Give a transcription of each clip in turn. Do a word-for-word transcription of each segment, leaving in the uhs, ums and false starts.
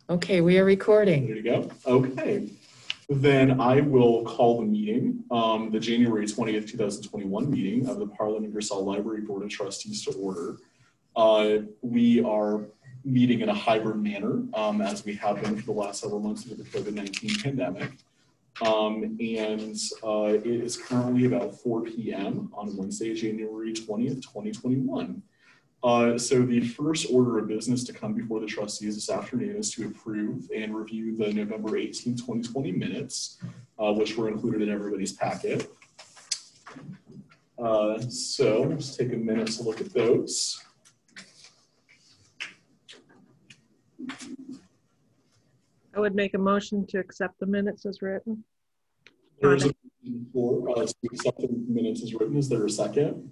Okay, we are recording. There you go. Okay. Then I will call the meeting, um, the January twentieth, two thousand twenty-one meeting of the Parlin Ingersoll Library Board of Trustees to order. Uh, we are meeting in a hybrid manner, um, as we have been for the last several months due to the COVID nineteen pandemic. Um, and uh, it is currently about four p m on Wednesday, January twentieth, twenty twenty-one. Uh, so the first order of business to come before the trustees this afternoon is to approve and review the November eighteenth, twenty twenty minutes, uh, which were included in everybody's packet. Uh, so let's take a minute to look at those. I would make a motion to accept the minutes as written. There's a motion for uh, to accept the minutes as written. Is there a second?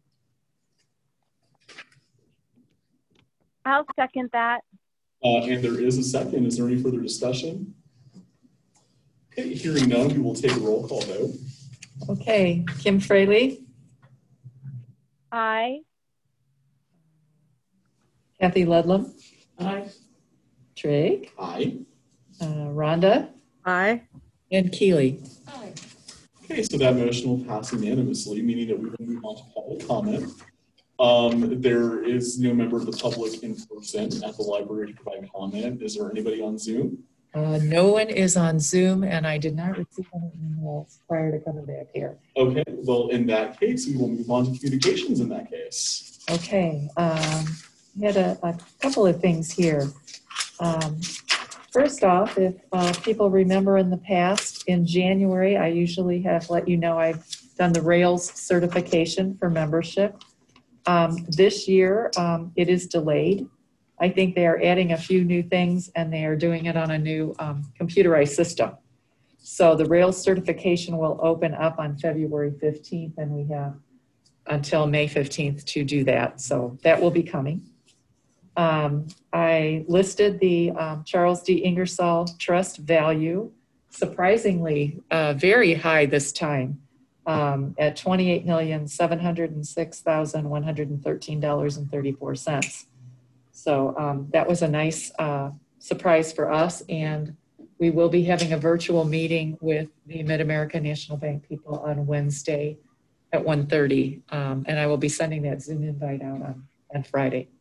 I'll second that. Uh, and there is a second. Is there any further discussion? Okay, hearing none, we will take a roll call vote. Okay, Kim Fraley. Aye. Kathy Ludlam. Aye. Drake. Aye. Uh, Rhonda. Aye. And Keely. Aye. Okay, so that motion will pass unanimously, meaning that we will move on to public comment. Um, there is no member of the public in person at the library to provide comment. Is there anybody on Zoom? Uh, no one is on Zoom, and I did not receive any emails prior to coming back here. Okay, well, in that case, we will move on to communications in that case. Okay, um, we had a, a couple of things here. Um, first off, if uh, people remember in the past, in January, I usually have let you know I've done the Rails certification for membership. Um, this year, um, it is delayed. I think they are adding a few new things and they are doing it on a new um, computerized system. So the Rails certification will open up on February fifteenth and we have until May fifteenth to do that. So that will be coming. Um, I listed the um, Charles D. Ingersoll Trust value, surprisingly uh, very high this time. Um, at twenty-eight million, seven hundred six thousand, one hundred thirteen dollars and thirty-four cents. So um, that was a nice uh, surprise for us. And we will be having a virtual meeting with the Mid-America National Bank people on Wednesday at one thirty. Um, and I will be sending that Zoom invite out on, on Friday.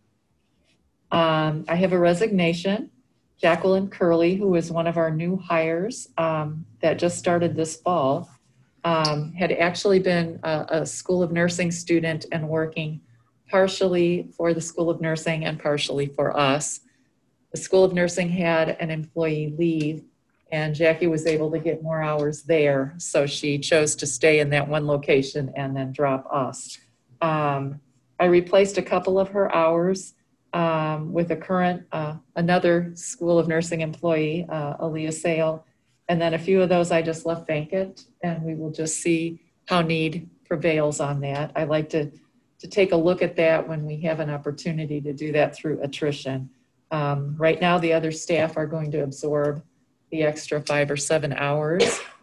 Um, I have a resignation. Jacqueline Curley, who is one of our new hires um, that just started this fall, Um, had actually been a, a School of Nursing student and working partially for the School of Nursing and partially for us. The School of Nursing had an employee leave and Jackie was able to get more hours there. So she chose to stay in that one location and then drop us. Um, I replaced a couple of her hours um, with a current, uh, another School of Nursing employee, uh, Aaliyah Sale. And then a few of those I just left vacant and we will just see how need prevails on that. I like to, to take a look at that when we have an opportunity to do that through attrition. Um, right now, the other staff are going to absorb the extra five or seven hours,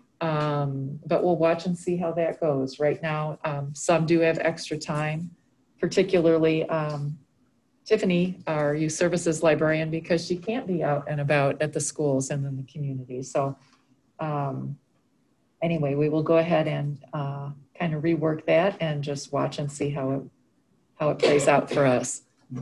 um, but we'll watch and see how that goes. Right now, um, some do have extra time, particularly um, Tiffany, our youth services librarian, because she can't be out and about at the schools and in the community. So um, anyway, we will go ahead and uh, kind of rework that and just watch and see how it, how it plays out for us.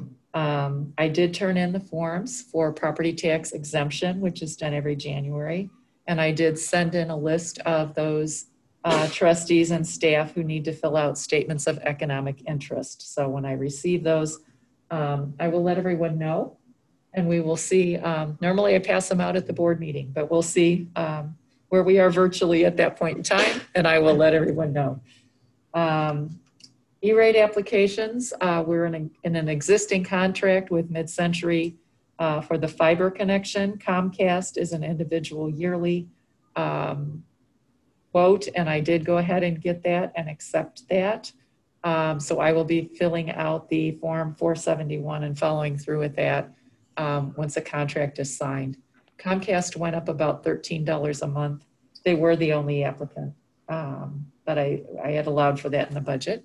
Um, I did turn in the forms for property tax exemption, which is done every January. And I did send in a list of those uh, trustees and staff who need to fill out statements of economic interest. So when I receive those, um, I will let everyone know. And we will see, um, normally I pass them out at the board meeting, but we'll see um, where we are virtually at that point in time, and I will let everyone know. Um, E-rate applications, uh, we're in, a, in an existing contract with Mid-Century uh, for the fiber connection. Comcast is an individual yearly um, quote, and I did go ahead and get that and accept that. Um, so I will be filling out the form four seventy-one and following through with that um, once a contract is signed. Comcast went up about thirteen dollars a month. They were the only applicant, um, but I, I had allowed for that in the budget.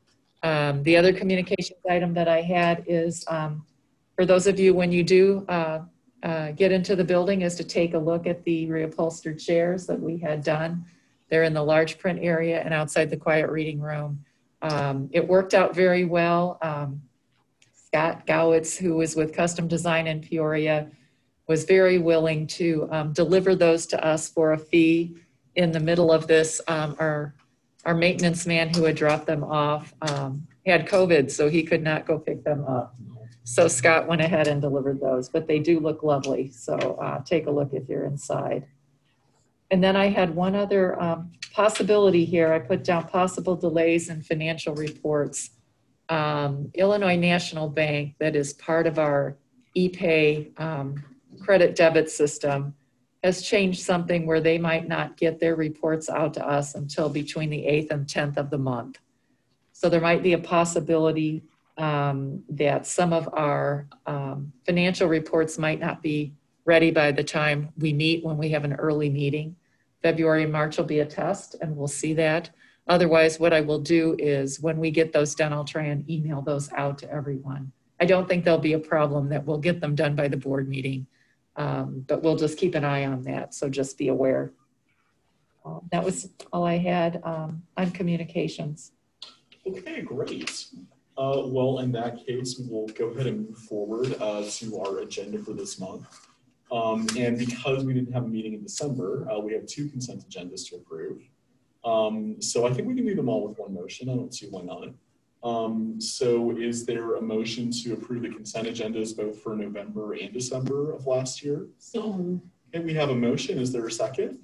Um, the other communications item that I had is um, for those of you, when you do uh, uh, get into the building is to take a look at the reupholstered chairs that we had done. They're in the large print area and outside the quiet reading room. Um, it worked out very well. Um, Scott Gowitz, who was with Custom Design in Peoria, was very willing to um, deliver those to us for a fee. In the middle of this, um, our, our maintenance man who had dropped them off um, had COVID, so he could not go pick them up. So Scott went ahead and delivered those, but they do look lovely. So uh, take a look if you're inside. And then I had one other um, possibility here. I put down possible delays in financial reports. Um, Illinois National Bank, that is part of our e-pay um, credit debit system, has changed something where they might not get their reports out to us until between the eighth and tenth of the month. So there might be a possibility um, that some of our um, financial reports might not be ready by the time we meet when we have an early meeting. February and March will be a test and we'll see that. Otherwise, what I will do is when we get those done, I'll try and email those out to everyone. I don't think there'll be a problem that we'll get them done by the board meeting, um, but we'll just keep an eye on that. So just be aware. Uh, that was all I had um, on communications. Okay, great. Uh, well, in that case, we will go ahead and move forward uh, to our agenda for this month. Um, and because we didn't have a meeting in December, uh, we have two consent agendas to approve. Um, so I think we can do them all with one motion. I don't see why not. Um, so is there a motion to approve the consent agendas both for November and December of last year? So, okay, we have a motion. Is there a second?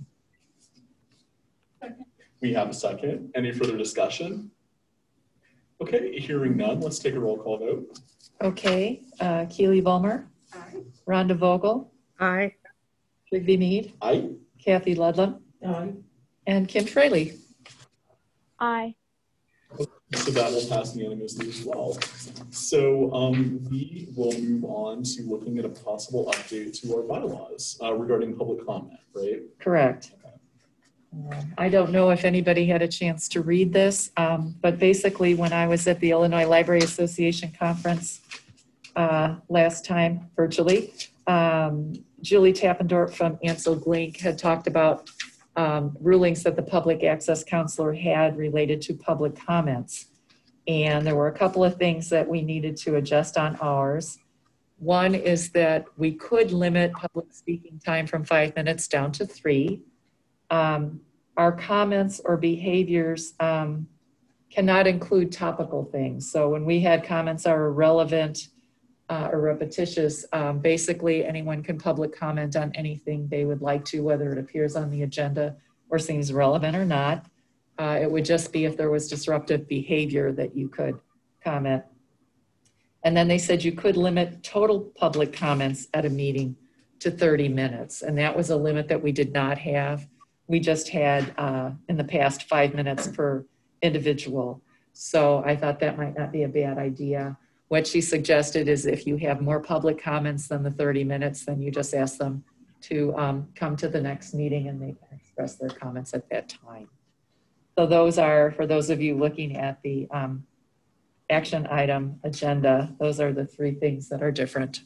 Second. We have a second. Any further discussion? Okay, hearing none, let's take a roll call vote. Okay, uh, Keely Bulmer, aye. Rhonda Vogel, Aye. Trigby Mead, Aye. Kathy Ludlam, Aye. and Kim Fraley. Aye. So that will pass unanimously as well. So um, we will move on to looking at a possible update to our bylaws uh, regarding public comment, right? Correct. Um, I don't know if anybody had a chance to read this, um, but basically when I was at the Illinois Library Association conference uh, last time virtually, um, Julie Tappendorf from Ansel Glink had talked about um, rulings that the public access counselor had related to public comments. And there were a couple of things that we needed to adjust on ours. One is that we could limit public speaking time from five minutes down to three. Um, our comments or behaviors um, cannot include topical things. So when we had comments are irrelevant uh, or repetitious, um, basically anyone can public comment on anything they would like to, whether it appears on the agenda or seems relevant or not. Uh, it would just be if there was disruptive behavior that you could comment. And then they said you could limit total public comments at a meeting to thirty minutes. And that was a limit that we did not have. We just had uh, in the past five minutes per individual. So I thought that might not be a bad idea. What she suggested is if you have more public comments than the thirty minutes, then you just ask them to um, come to the next meeting and they can express their comments at that time. So those are, for those of you looking at the um, action item agenda, those are the three things that are different.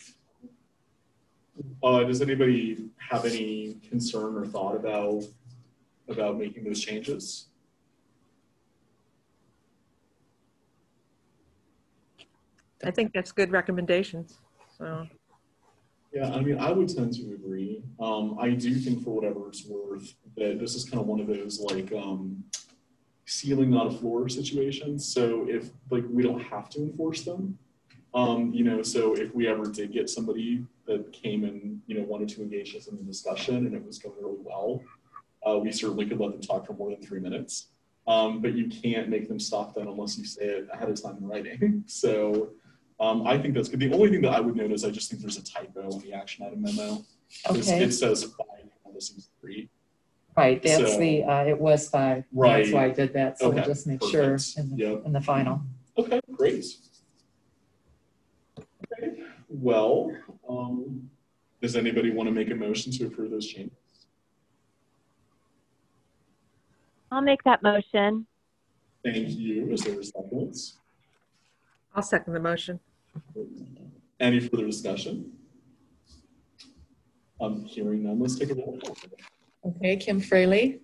Uh, does anybody have any concern or thought about, about making those changes? I think that's good recommendations. So, Yeah, I mean, I would tend to agree. Um, I do think for whatever it's worth that this is kind of one of those like um, ceiling not a floor situations. So if like we don't have to enforce them, um, you know, so if we ever did get somebody that came and, you know, wanted to engage us in the discussion and it was going really well, uh, we certainly could let them talk for more than three minutes. Um, but you can't make them stop then unless you say it ahead of time in writing. So um, I think that's good. The only thing that I would note is I just think there's a typo in the action item memo. Okay. It says five, and this is three. Right, that's So- the, uh, it was five. Right. That's why I did that. So we'll Okay, just make sure perfect. in the, Yep. in the final. Okay, great. Okay, well, um, does anybody want to make a motion to approve those changes? I'll make that motion. Thank you. Is there a second? I'll second the motion. Any further discussion? Um, hearing none, let's take a roll call. Okay, Kim Fraley.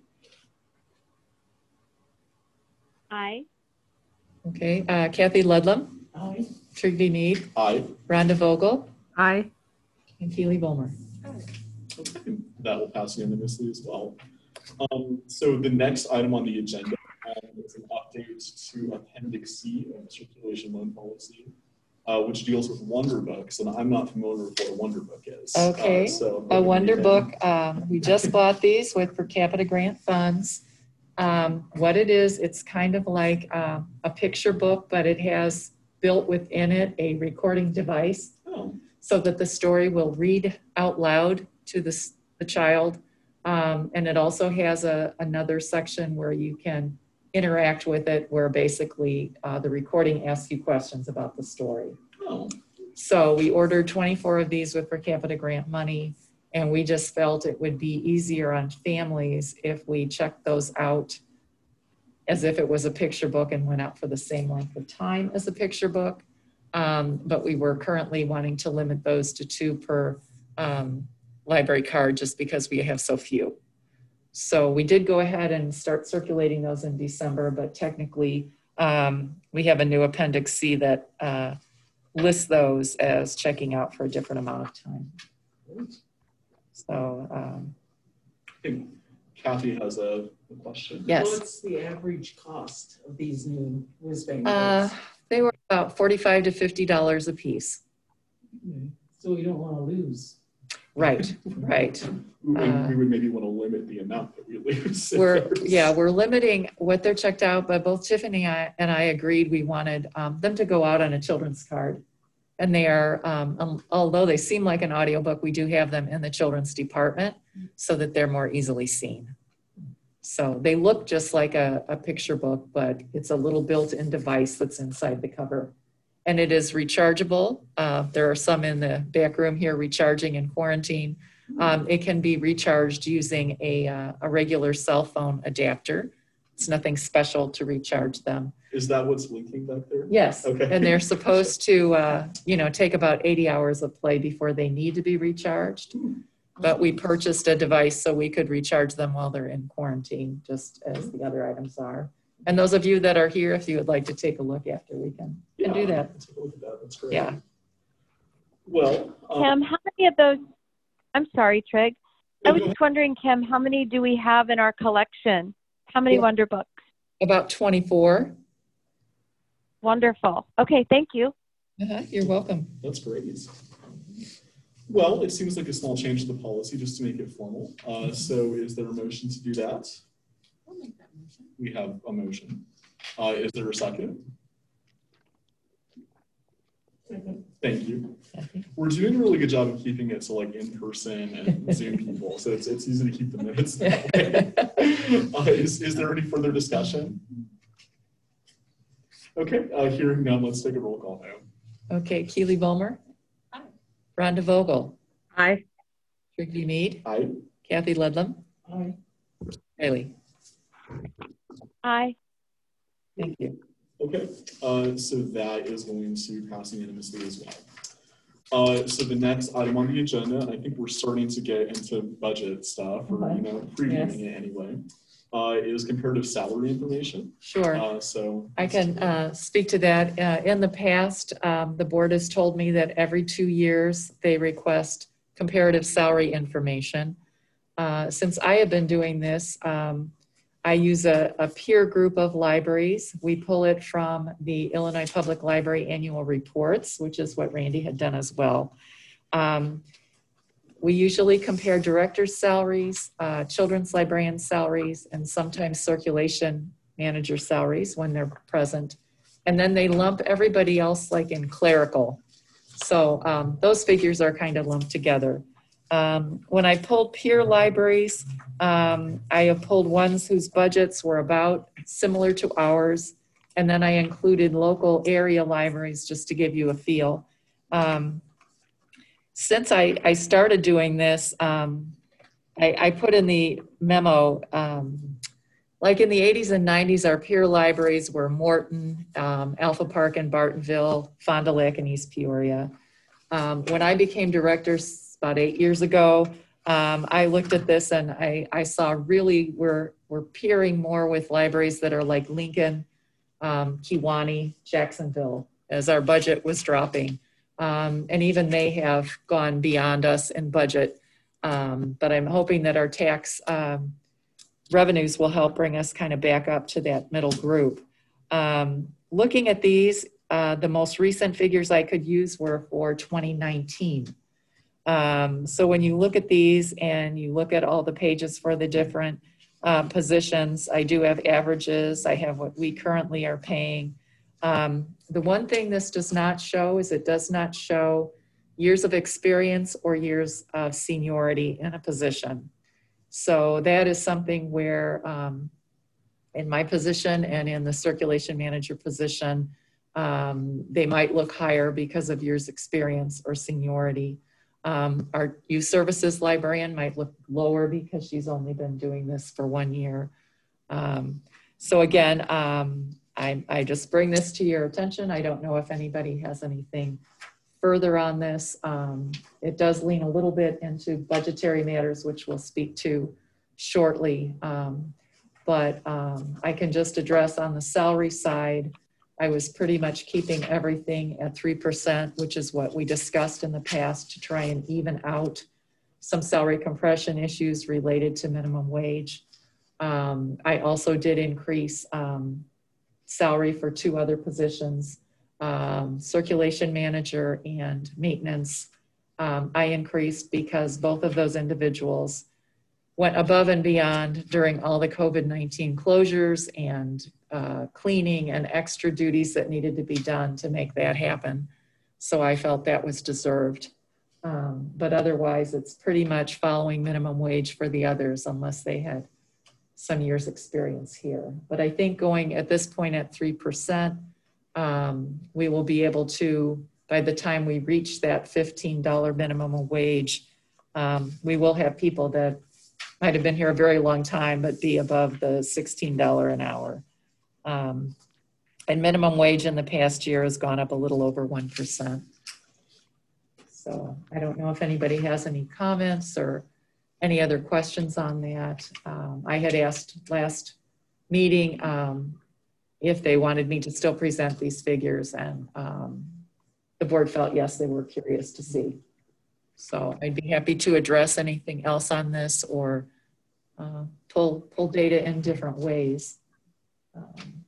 Aye. Okay, uh, Kathy Ludlam. Aye. Trigby Mead. Aye. Rhonda Vogel. Aye. And Keely Bulmer. Okay, that will pass unanimously as well. Um, so the next item on the agenda um, is an update to Appendix C of the circulation loan policy, uh, which deals with Wonder Books, and I'm not familiar with what a Wonder Book is. Okay, Uh, so a Wonder Book. Um, we just bought these with per capita grant funds. Um, what it is, it's kind of like uh, a picture book, but it has built within it a recording device Oh, so that the story will read out loud to the, s- the child. Um, and it also has a, another section where you can interact with it, where basically uh, the recording asks you questions about the story. oh, So we ordered twenty-four of these with per capita grant money, and we just felt it would be easier on families if we checked those out as if it was a picture book and went out for the same length of time as a picture book. Um, but we were currently wanting to limit those to two per um, library card just because we have so few. So we did go ahead and start circulating those in December, but technically um, we have a new Appendix C that uh, lists those as checking out for a different amount of time. So um, I think Kathy has a, a question. yes, What's the average cost of these new whiz-bang uh, books? they were about forty-five to fifty dollars a piece. Okay. So we don't want to lose. Right, right. We, Uh, we would maybe want to limit the amount that we lose. if We're, there's- yeah, we're limiting what they're checked out, but both Tiffany and I, and I agreed we wanted um, them to go out on a children's card. And they are, um, um, although they seem like an audiobook, we do have them in the children's department so that they're more easily seen. So they look just like a, a picture book, but it's a little built-in device that's inside the cover. And it is rechargeable. Uh, there are some in the back room here recharging in quarantine. Um, it can be recharged using a, uh, a regular cell phone adapter. It's nothing special to recharge them. Is that what's linking back there? Yes, Okay. and they're supposed to, uh, you know, take about eighty hours of play before they need to be recharged. But we purchased a device so we could recharge them while they're in quarantine, just as the other items are. And those of you that are here, if you would like to take a look after, we can, can do Yeah, that. Take a look at that. That's great. Yeah. Well, um, Kim, how many of those? I'm sorry, Trig. I no, was go just wondering, Kim, how many do we have in our collection? How many Yeah. Wonder Books? About twenty-four. Wonderful. Okay, thank you. Uh-huh, you're welcome. That's great. Well, it seems like a small change to the policy just to make it formal. Uh, so is there a motion to do that? I'll make that motion. We have a motion. Uh, is there a second? Second. Thank you. Kathy? We're doing a really good job of keeping it to like in person and Zoom people, so it's, it's easy to keep the minutes that way. Uh, is, is there any further discussion? Okay, uh, hearing none, let's take a roll call now. Okay, Keely Bulmer. Aye. Rhonda Vogel. Aye. Trigby Mead. Aye. Kathy Ludlam. Aye. Haley. Aye. Thank you. Okay, uh, so that is going to pass unanimously as well. Uh, so the next item on the agenda, and I think we're starting to get into budget stuff, or you know, previewing it anyway, uh, is comparative salary information. Sure. Uh, so I can uh, speak to that. Uh, in the past, um, the board has told me that every two years they request comparative salary information. Uh, since I have been doing this, um, I use a, a peer group of libraries. We pull it from the Illinois Public Library annual reports, which is what Randy had done as well. Um, we usually compare directors' salaries, uh, children's librarian salaries, and sometimes circulation manager salaries when they're present. And then they lump everybody else like in clerical. So um, those figures are kind of lumped together. Um, when I pulled peer libraries, um, I have pulled ones whose budgets were about similar to ours. And then I included local area libraries just to give you a feel. Um, since I, I started doing this, um, I, I put in the memo, um, like in the eighties and nineties, our peer libraries were Morton, um, Alpha Park in Bartonville, Fond du Lac and East Peoria. Um, when I became director about eight years ago. Um, I looked at this and I, I saw really we're, we're peering more with libraries that are like Lincoln, um, Kewanee, Jacksonville, as our budget was dropping. Um, and even they have gone beyond us in budget. Um, but I'm hoping that our tax um, revenues will help bring us kind of back up to that middle group. Um, looking at these, uh, the most recent figures I could use were for twenty nineteen. Um, so when you look at these and you look at all the pages for the different uh, positions, I do have averages. I have what we currently are paying. Um, the one thing this does not show is it does not show years of experience or years of seniority in a position. So that is something where um, in my position and in the circulation manager position, um, they might look higher because of years experience or seniority. Um, our youth services librarian might look lower because she's only been doing this for one year. Um, so again, um, I, I just bring this to your attention. I don't know if anybody has anything further on this. Um, it does lean a little bit into budgetary matters, which we'll speak to shortly. Um, but um, I can just address on the salary side, I was pretty much keeping everything at three percent, which is what we discussed in the past to try and even out some salary compression issues related to minimum wage. Um, I also did increase um, salary for two other positions, um, circulation manager and maintenance. Um, I increased because both of those individuals went above and beyond during all the COVID nineteen closures and uh, cleaning and extra duties that needed to be done to make that happen. So I felt that was deserved. Um, but otherwise, it's pretty much following minimum wage for the others unless they had some years experience here. But I think going at this point at three percent, um, we will be able to, by the time we reach that fifteen dollar minimum wage, um, we will have people that might have been here a very long time, but be above the sixteen dollars an hour. Um, and minimum wage in the past year has gone up a little over one percent. So I don't know if anybody has any comments or any other questions on that. Um, I had asked last meeting um, if they wanted me to still present these figures, and um, the board felt yes, they were curious to see. So I'd be happy to address anything else on this or uh, pull, pull data in different ways. Um,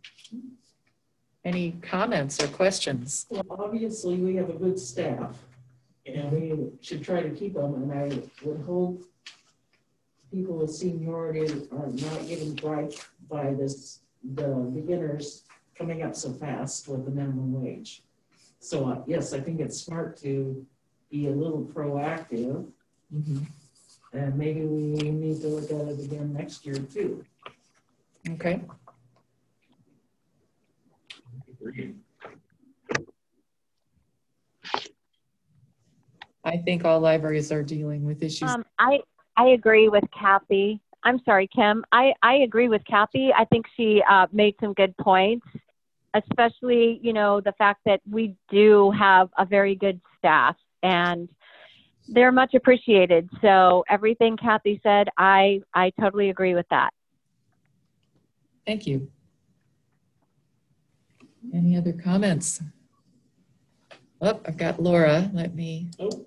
any comments or questions? Well, obviously, we have a good staff, and we should try to keep them, and I would hope people with seniority are not getting griped by this, the beginners coming up so fast with the minimum wage. So uh, yes, I think it's smart to be a little proactive, Mm-hmm. and maybe we need to look at it again next year too. Okay. Agreed. I think all libraries are dealing with issues. Um, I, I agree with Kathy. I'm sorry, Kim. I, I agree with Kathy. I think she uh, made some good points, especially, you know, the fact that we do have a very good staff and they're much appreciated. So everything Kathy said, I, I totally agree with that. Thank you. Any other comments? Oh, I've got Laura. Let me. Oh.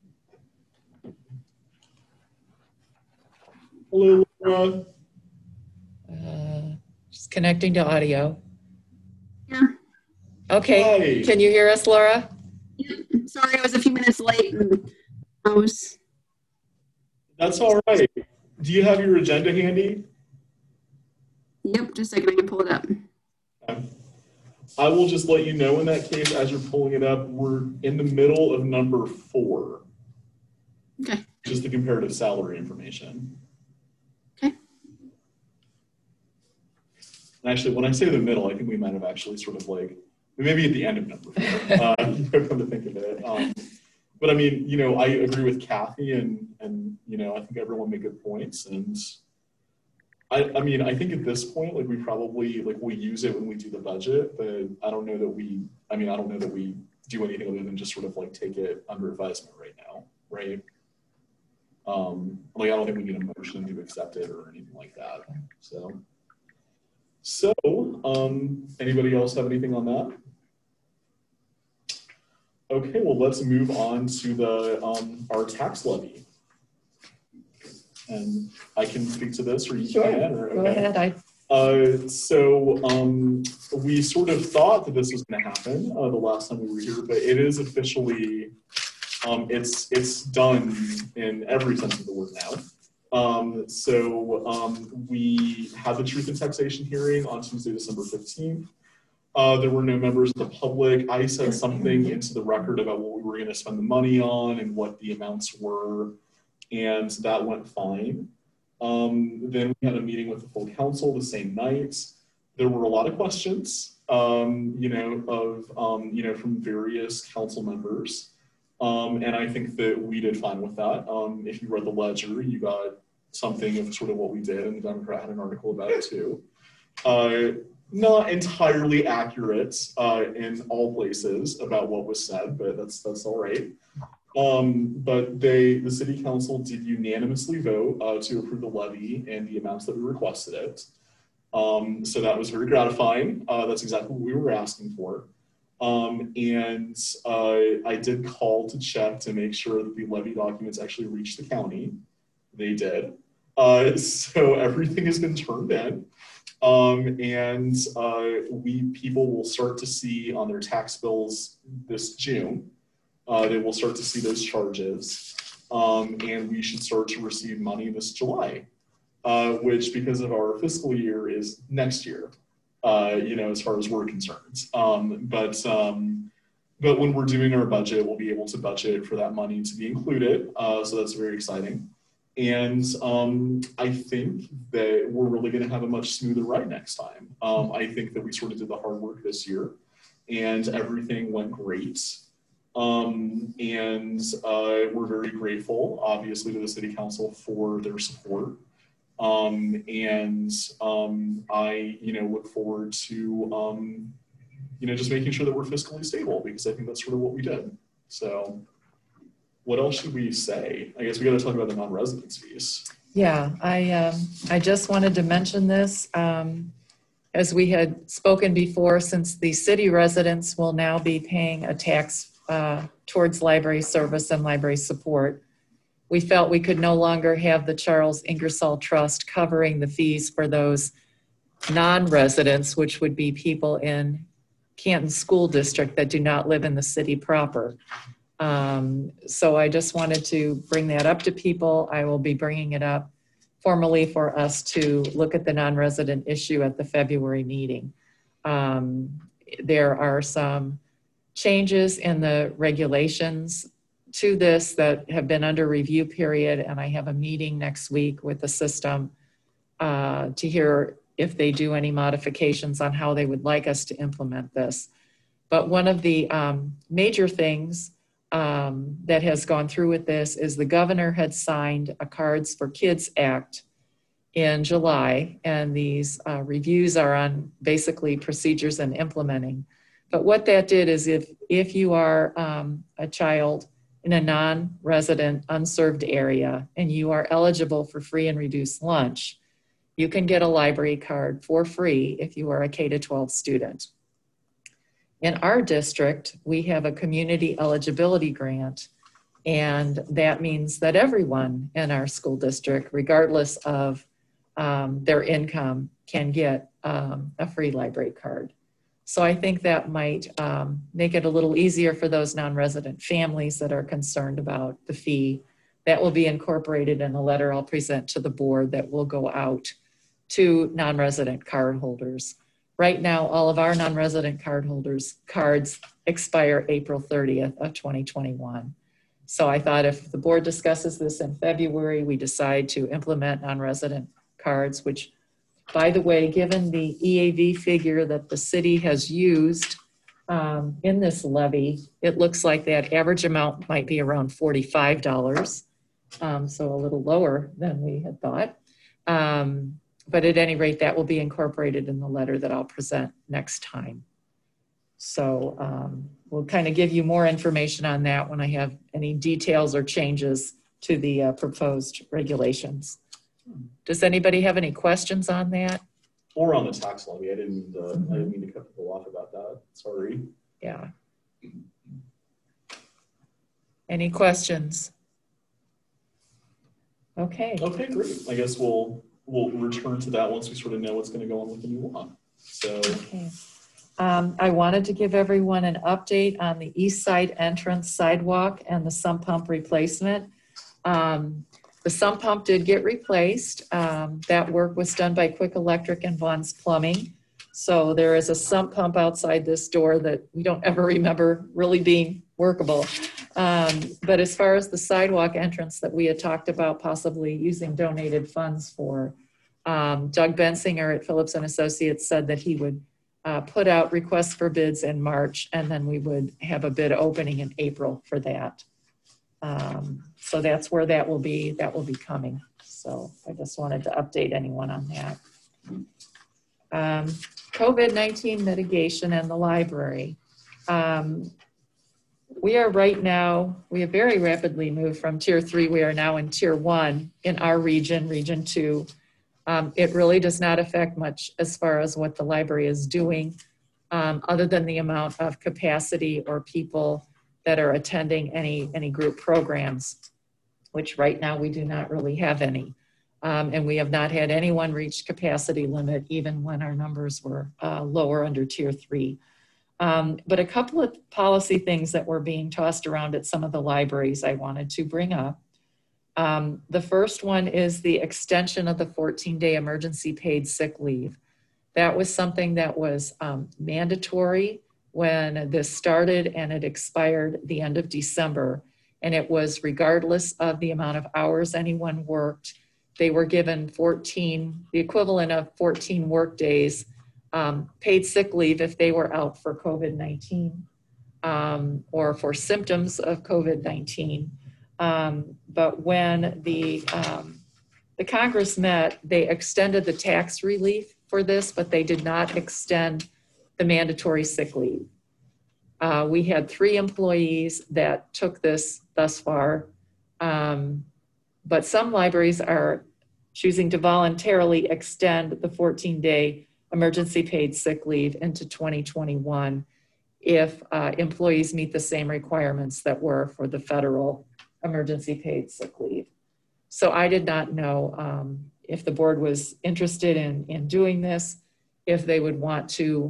Hello, Laura. Uh, just connecting to audio. Yeah. Okay. Hi. Can you hear us, Laura? Sorry, I was a few minutes late. And I was. That's all right. Do you have your agenda handy? Yep. Just a second. I can pull it up. Okay. I will just let you know in that case, as you're pulling it up, we're in the middle of number four. Okay. Just the comparative salary information. Okay. And actually, when I say the middle, I think we might have actually sort of like, maybe at the end of number four, uh, come to think of it. Um, but I mean, you know, I agree with Kathy and, and, you know, I think everyone made good points. And I, I mean, I think at this point, like we probably, like we use it when we do the budget, but I don't know that we, I mean, I don't know that we do anything other than just sort of like take it under advisement right now, right? Um, like, I don't think we need a motion to accept it or anything like that. So, so um, anybody else have anything on that? Okay, well, let's move on to the um, our tax levy. And I can speak to this, or you Sure. can. Or, okay. Go ahead. I Uh, so um, we sort of thought that this was going to happen uh, the last time we were here, but it is officially, um, it's it's done in every sense of the word now. Um, so um, we had the Truth in Taxation hearing on Tuesday, December fifteenth. Uh, there were no members of the public. I said something into the record about what we were going to spend the money on and what the amounts were, and that went fine. Um, then we had a meeting with the full council the same night. There were a lot of questions, um, you know, of, um, you know, from various council members. Um, and I think that we did fine with that. Um, if you read the ledger, you got something of sort of what we did, and the Democrat had an article about it too. Uh, not entirely accurate uh, in all places about what was said, but that's that's all right. Um, but they, the city council did unanimously vote uh, to approve the levy and the amounts that we requested it. Um, so that was very gratifying. Uh, that's exactly what we were asking for. Um, and uh, I did call to check to make sure that the levy documents actually reached the county. They did. Uh, so everything has been turned in. Um, and uh, we people will start to see on their tax bills this June. Uh, they will start to see those charges, um, and we should start to receive money this July, uh, which, because of our fiscal year, is next year. Uh, you know, as far as we're concerned. Um, but um, but when we're doing our budget, we'll be able to budget for that money to be included. Uh, so that's very exciting, and um, I think that we're really going to have a much smoother ride next time. Um, I think that we sort of did the hard work this year, and everything went great. Um, and uh, we're very grateful, obviously, to the City Council for their support. Um, and um, I, you know, look forward to, um, you know, just making sure that we're fiscally stable, because I think that's sort of what we did. So what else should we say? I guess we got to talk about the non-residence fees. Yeah, I, um, I just wanted to mention this. Um, as we had spoken before, since the city residents will now be paying a tax Uh, towards library service and library support, we felt we could no longer have the Charles Ingersoll Trust covering the fees for those non-residents, which would be people in Canton School District that do not live in the city proper. Um, so I just wanted to bring that up to people. I will be bringing it up formally for us to look at the non-resident issue at the February meeting. Um, there are some changes in the regulations to this that have been under review period, and I have a meeting next week with the system uh, to hear if they do any modifications on how they would like us to implement this. But one of the um, major things um, that has gone through with this is the governor had signed a Cards for Kids Act in July, and these uh, reviews are on basically procedures and implementing. But what that did is if, if you are um, a child in a non-resident unserved area and you are eligible for free and reduced lunch, you can get a library card for free if you are a K to twelve student. In our district, we have a community eligibility grant, and that means that everyone in our school district, regardless of um, their income, can get um, a free library card. So I think that might um, make it a little easier for those non-resident families that are concerned about the fee. That will be incorporated in a letter I'll present to the board that will go out to non-resident card holders. Right now, all of our non-resident card holders cards expire April thirtieth of twenty twenty-one. So I thought if the board discusses this in February, we decide to implement non-resident cards, which, by the way, given the E A V figure that the city has used um, in this levy, it looks like that average amount might be around forty-five dollars, um, so a little lower than we had thought. Um, but at any rate, that will be incorporated in the letter that I'll present next time. So um, we'll kind of give you more information on that when I have any details or changes to the uh, proposed regulations. Does anybody have any questions on that? Or on the tax levy. I didn't, uh, mm-hmm. I didn't mean to cut people off about that. Sorry. Yeah. Any questions? Okay. Okay, great. I guess we'll we'll return to that once we sort of know what's going to go on with the new law. So. Okay. Um, I wanted to give everyone an update on the east side entrance sidewalk and the sump pump replacement. Um, the sump pump did get replaced. Um, that work was done by Quick Electric and Vaughn's Plumbing. So there is a sump pump outside this door that we don't ever remember really being workable. Um, but as far as the sidewalk entrance that we had talked about possibly using donated funds for, um, Doug Bensinger at Phillips and Associates said that he would Uh, put out requests for bids in March, and then we would have a bid opening in April for that. Um, so that's where that will be, that will be coming. So I just wanted to update anyone on that. Um, COVID nineteen mitigation and the library. Um, we are right now, we have very rapidly moved from tier three, we are now in tier one in our region, region two. Um, it really does not affect much as far as what the library is doing, um, other than the amount of capacity or people that are attending any, any group programs, which right now we do not really have any. Um, and we have not had anyone reach capacity limit, even when our numbers were uh, lower under tier three. Um, but a couple of policy things that were being tossed around at some of the libraries I wanted to bring up. Um, the first one is the extension of the fourteen day emergency paid sick leave. That was something that was um, mandatory when this started, and it expired the end of December. And it was regardless of the amount of hours anyone worked. They were given fourteen, the equivalent of fourteen work days, um, paid sick leave if they were out for COVID nineteen um, or for symptoms of COVID nineteen. Um, but when the, um, the Congress met, they extended the tax relief for this, but they did not extend the mandatory sick leave. Uh, we had three employees that took this thus far, um, but some libraries are choosing to voluntarily extend the fourteen day emergency paid sick leave into twenty twenty-one if uh, employees meet the same requirements that were for the federal emergency paid sick leave. So I did not know um, if the board was interested in, in doing this, if they would want to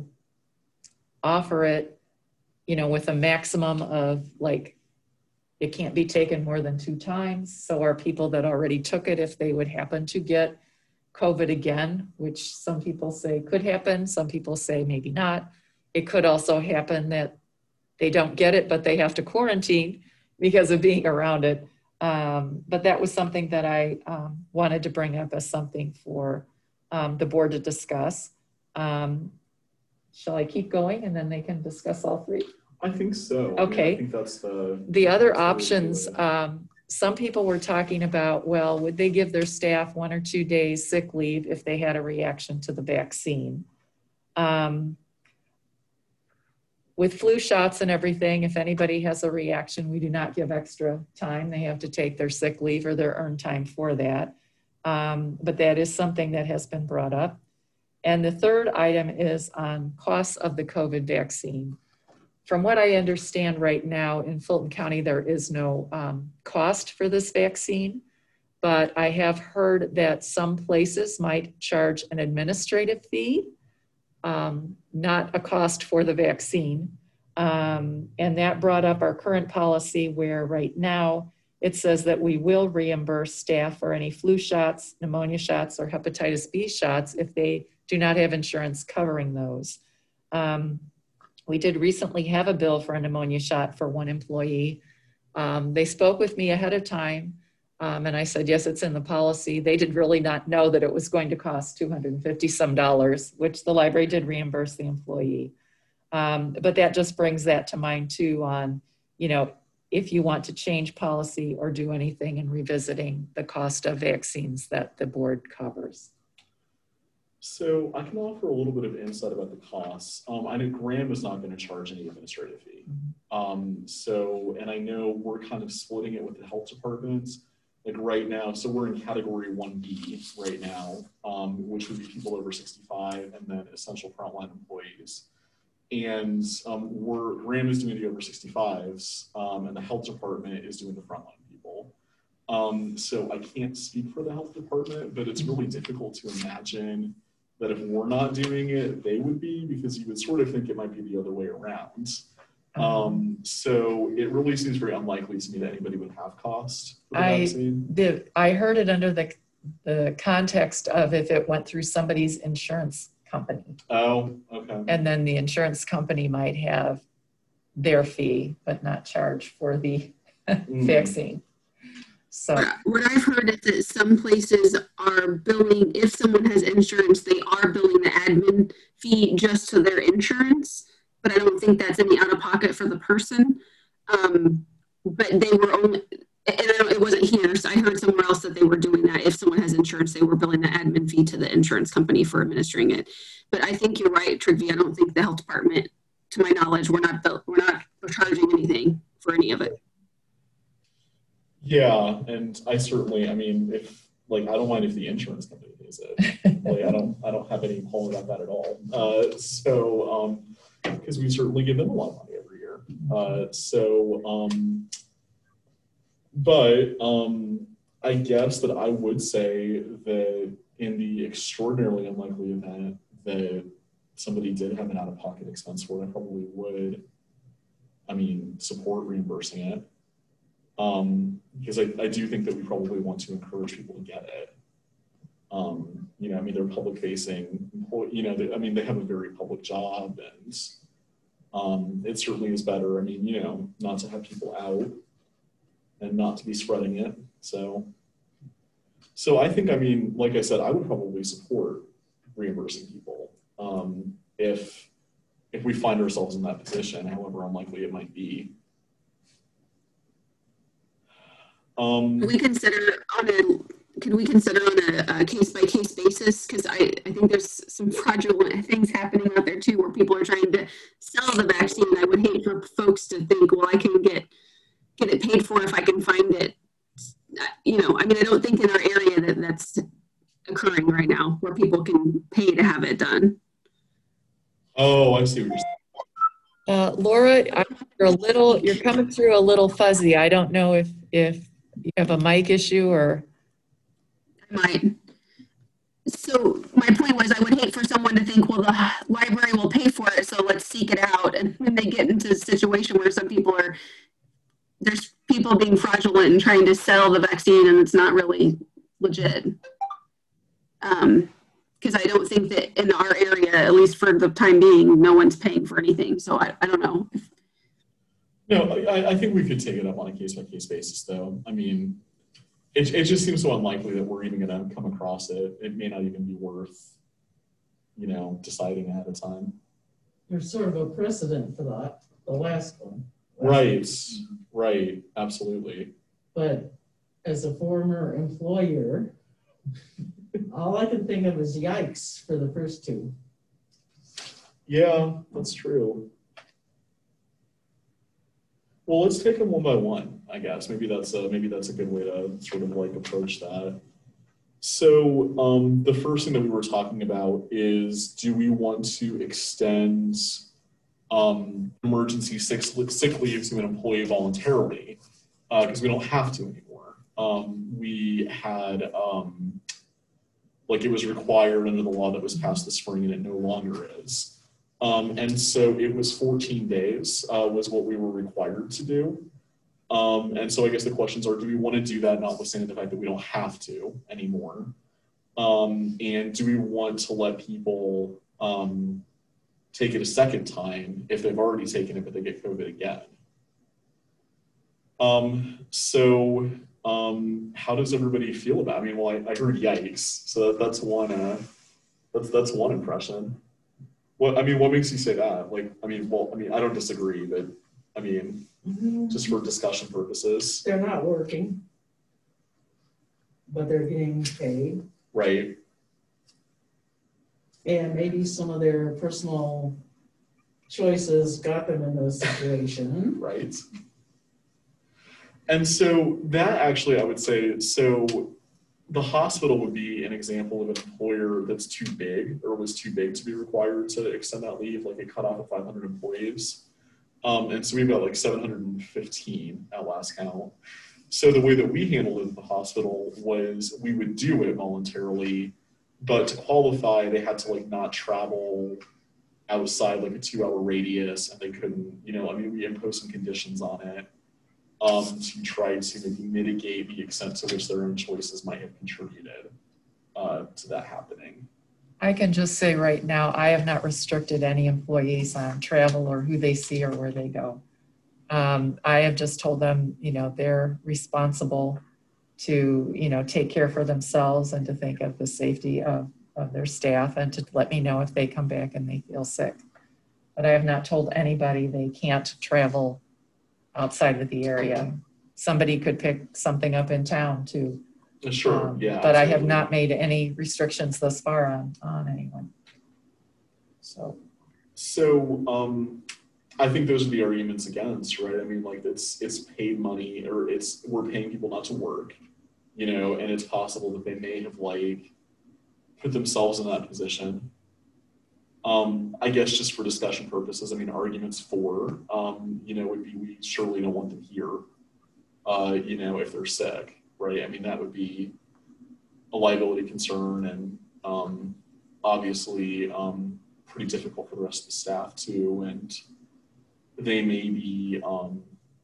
offer it, you know, with a maximum of like, it can't be taken more than two times. So are people that already took it, if they would happen to get COVID again, which some people say could happen, some people say maybe not. It could also happen that they don't get it, but they have to quarantine because of being around it. Um, but that was something that I um, wanted to bring up as something for um, the board to discuss. Um, shall I keep going and then they can discuss all three? I think so. Okay. I, mean, I think that's the... The other that's options, um, some people were talking about, well, would they give their staff one or two days sick leave if they had a reaction to the vaccine? Um, With flu shots and everything, if anybody has a reaction, we do not give extra time. They have to take their sick leave or their earned time for that. Um, but that is something that has been brought up. And the third item is on costs of the COVID vaccine. From what I understand right now in Fulton County, there is no um, cost for this vaccine, but I have heard that some places might charge an administrative fee. Um, not a cost for the vaccine. Um, and that brought up our current policy where right now it says that we will reimburse staff for any flu shots, pneumonia shots, or hepatitis B shots if they do not have insurance covering those. Um, we did recently have a bill for a pneumonia shot for one employee. Um, they spoke with me ahead of time. Um, and I said, yes, it's in the policy. They did really not know that it was going to cost two hundred fifty some dollars, which the library did reimburse the employee. Um, but that just brings that to mind too on, you know, if you want to change policy or do anything in revisiting the cost of vaccines that the board covers. So I can offer a little bit of insight about the costs. Um, I know Graham is not going to charge any administrative fee. Mm-hmm. um, so, and I know we're kind of splitting it with the health departments. like right now, so we're in category one B right now, um, which would be people over sixty-five and then essential frontline employees. And um, we're, RAM is doing the over sixty-fives, um, and the health department is doing the frontline people. Um, so I can't speak for the health department, but it's really difficult to imagine that if we're not doing it, they would be, because you would sort of think it might be the other way around. Um, so it really seems very unlikely to me that anybody would have cost for the I, vaccine. the, I heard it under the, the context of if it went through somebody's insurance company. Oh, okay. And then the insurance company might have their fee, but not charge for the Mm. vaccine. So What what I've heard is that some places are billing, if someone has insurance, they are billing the admin fee just to their insurance, but I don't think that's any out of pocket for the person. Um, but they were only, and I don't, it wasn't here, so I heard somewhere else that they were doing that. If someone has insurance, they were billing the admin fee to the insurance company for administering it. But I think you're right, Trigvi. I don't think the health department, to my knowledge, we're not bill, we're not charging anything for any of it. Yeah, and I certainly, I mean, if like I don't mind if the insurance company pays it. Like I don't, I don't have any qualm about that at all. Uh, so, um, because we certainly give them a lot of money every year. Uh, so, um, but um, I guess that I would say that in the extraordinarily unlikely event that somebody did have an out-of-pocket expense for it, I probably would, I mean, support reimbursing it. Um, because I, I do think that we probably want to encourage people to get it. Um, you know, I mean, they're public facing, you know, they, I mean, they have a very public job, and um, it certainly is better. I mean, you know, not to have people out and not to be spreading it. So, so I think, I mean, like I said, I would probably support reimbursing people um, if, if we find ourselves in that position, however unlikely it might be. Um, Can we consider on a can we consider on a, a case-by-case basis? Because I, I think there's some fraudulent things happening out there too, where people are trying to sell the vaccine. I would hate for folks to think, well, I can get get it paid for if I can find it. You know, I mean, I don't think in our area that that's occurring right now, where people can pay to have it done. oh, I see what you're saying. Uh, Laura, I- you're a little, you're coming through a little fuzzy. I don't know if, if you have a mic issue or. Might. So my point was, I would hate for someone to think, well, the library will pay for it, so let's seek it out. And then they get into a situation where some people are, there's people being fraudulent and trying to sell the vaccine, and it's not really legit. Um, because I don't think that in our area, at least for the time being, no one's paying for anything. So I, I don't know. No, I, I think we could take it up on a case-by-case basis, though. I mean, it, it just seems so unlikely that we're even going to come across it. It may not even be worth, you know, deciding ahead of time. There's sort of a precedent for that, the last one. Right, right, absolutely. But as a former employer, all I can think of is yikes for the first two. Yeah, that's true. Well, let's take them one by one, I guess. Maybe that's a, maybe that's a good way to sort of like approach that. So um, the first thing that we were talking about is, do we want to extend um, emergency sick, sick leave to an employee voluntarily? Because uh, we don't have to anymore. Um, we had, um, like it was required under the law that was passed this spring, and it no longer is. Um, and so it was fourteen days uh, was what we were required to do. Um, and so I guess the questions are, do we want to do that notwithstanding the fact that we don't have to anymore? Um, and do we want to let people um, take it a second time if they've already taken it but they get COVID again? Um, so um, how does everybody feel about it? I mean, well, I, I heard yikes. So that, that's one, uh, that's, that's one impression. What, I mean, what makes you say that? Like, I mean, well, I mean, I don't disagree, but I mean, mm-hmm. just for discussion purposes. They're not working, but they're getting paid. Right. And maybe some of their personal choices got them in those situations. Right. And so that actually, I would say, so the hospital would be an example of an employer that's too big or was too big to be required to extend that leave, like a cutoff of five hundred employees. Um, and so we've got like seven hundred fifteen at last count. So the way that we handled it at the hospital was we would do it voluntarily, but to qualify, they had to like not travel outside like a two hour radius, and they couldn't, you know, I mean, we imposed some conditions on it um, to try to maybe mitigate the extent to which their own choices might have contributed uh, to that happening. I can just say right now, I have not restricted any employees on travel or who they see or where they go. Um, I have just told them, you know, they're responsible to, you know, take care for themselves and to think of the safety of, of their staff and to let me know if they come back and they feel sick. But I have not told anybody they can't travel outside of the area. Somebody could pick something up in town too. Sure, um, yeah. But absolutely. I have not made any restrictions thus far on, on anyone. So. So, um, I think those are the arguments against, right? I mean, like it's it's paid money, or it's we're paying people not to work, you know, and it's possible that they may have like put themselves in that position. Um, I guess just for discussion purposes, I mean, arguments for, um, you know, would be we surely don't want them here, uh, you know, if they're sick, right? I mean, that would be a liability concern, and um, obviously um, pretty difficult for the rest of the staff too, and they may be um,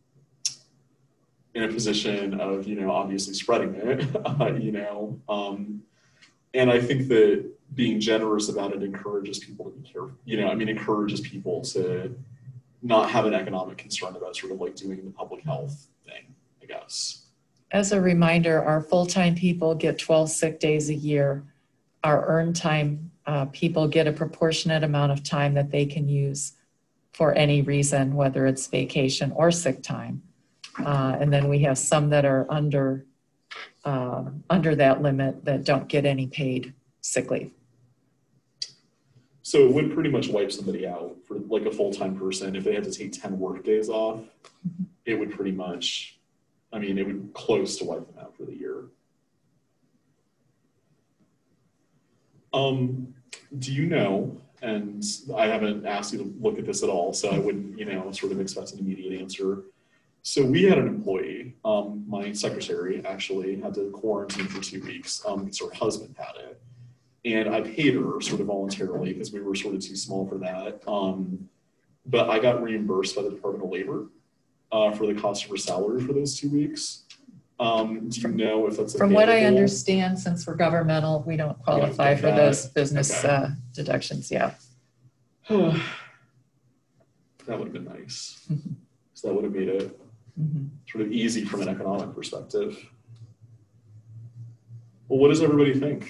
in a position of, you know, obviously spreading it, uh, you know. Um, and I think that being generous about it encourages people to be careful, you know, I mean, encourages people to not have an economic concern about sort of like doing the public health thing, I guess. As a reminder, our full-time people get twelve sick days a year. Our earned time uh, people get a proportionate amount of time that they can use for any reason, whether it's vacation or sick time. Uh, and then we have some that are under, uh, under that limit that don't get any paid sick leave. So it would pretty much wipe somebody out for like a full-time person. If they had to take ten work days off, mm-hmm. it would pretty much, I mean, it would close to wipe them out for the year. Um, do you know, and I haven't asked you to look at this at all, so I wouldn't, you know, sort of expect an immediate answer. So we had an employee, um, my secretary actually had to quarantine for two weeks um, because her husband had it. And I paid her sort of voluntarily because we were sort of too small for that. Um, but I got reimbursed by the Department of Labor uh, for the cost of her salary for those two weeks. Um, do you know if that's From available? what I understand, since we're governmental, we don't qualify don't for that. those business Okay. uh, deductions. Yeah. That would have been nice. Mm-hmm. So that would have made it mm-hmm. sort of easy from an economic perspective. Well, what does everybody think?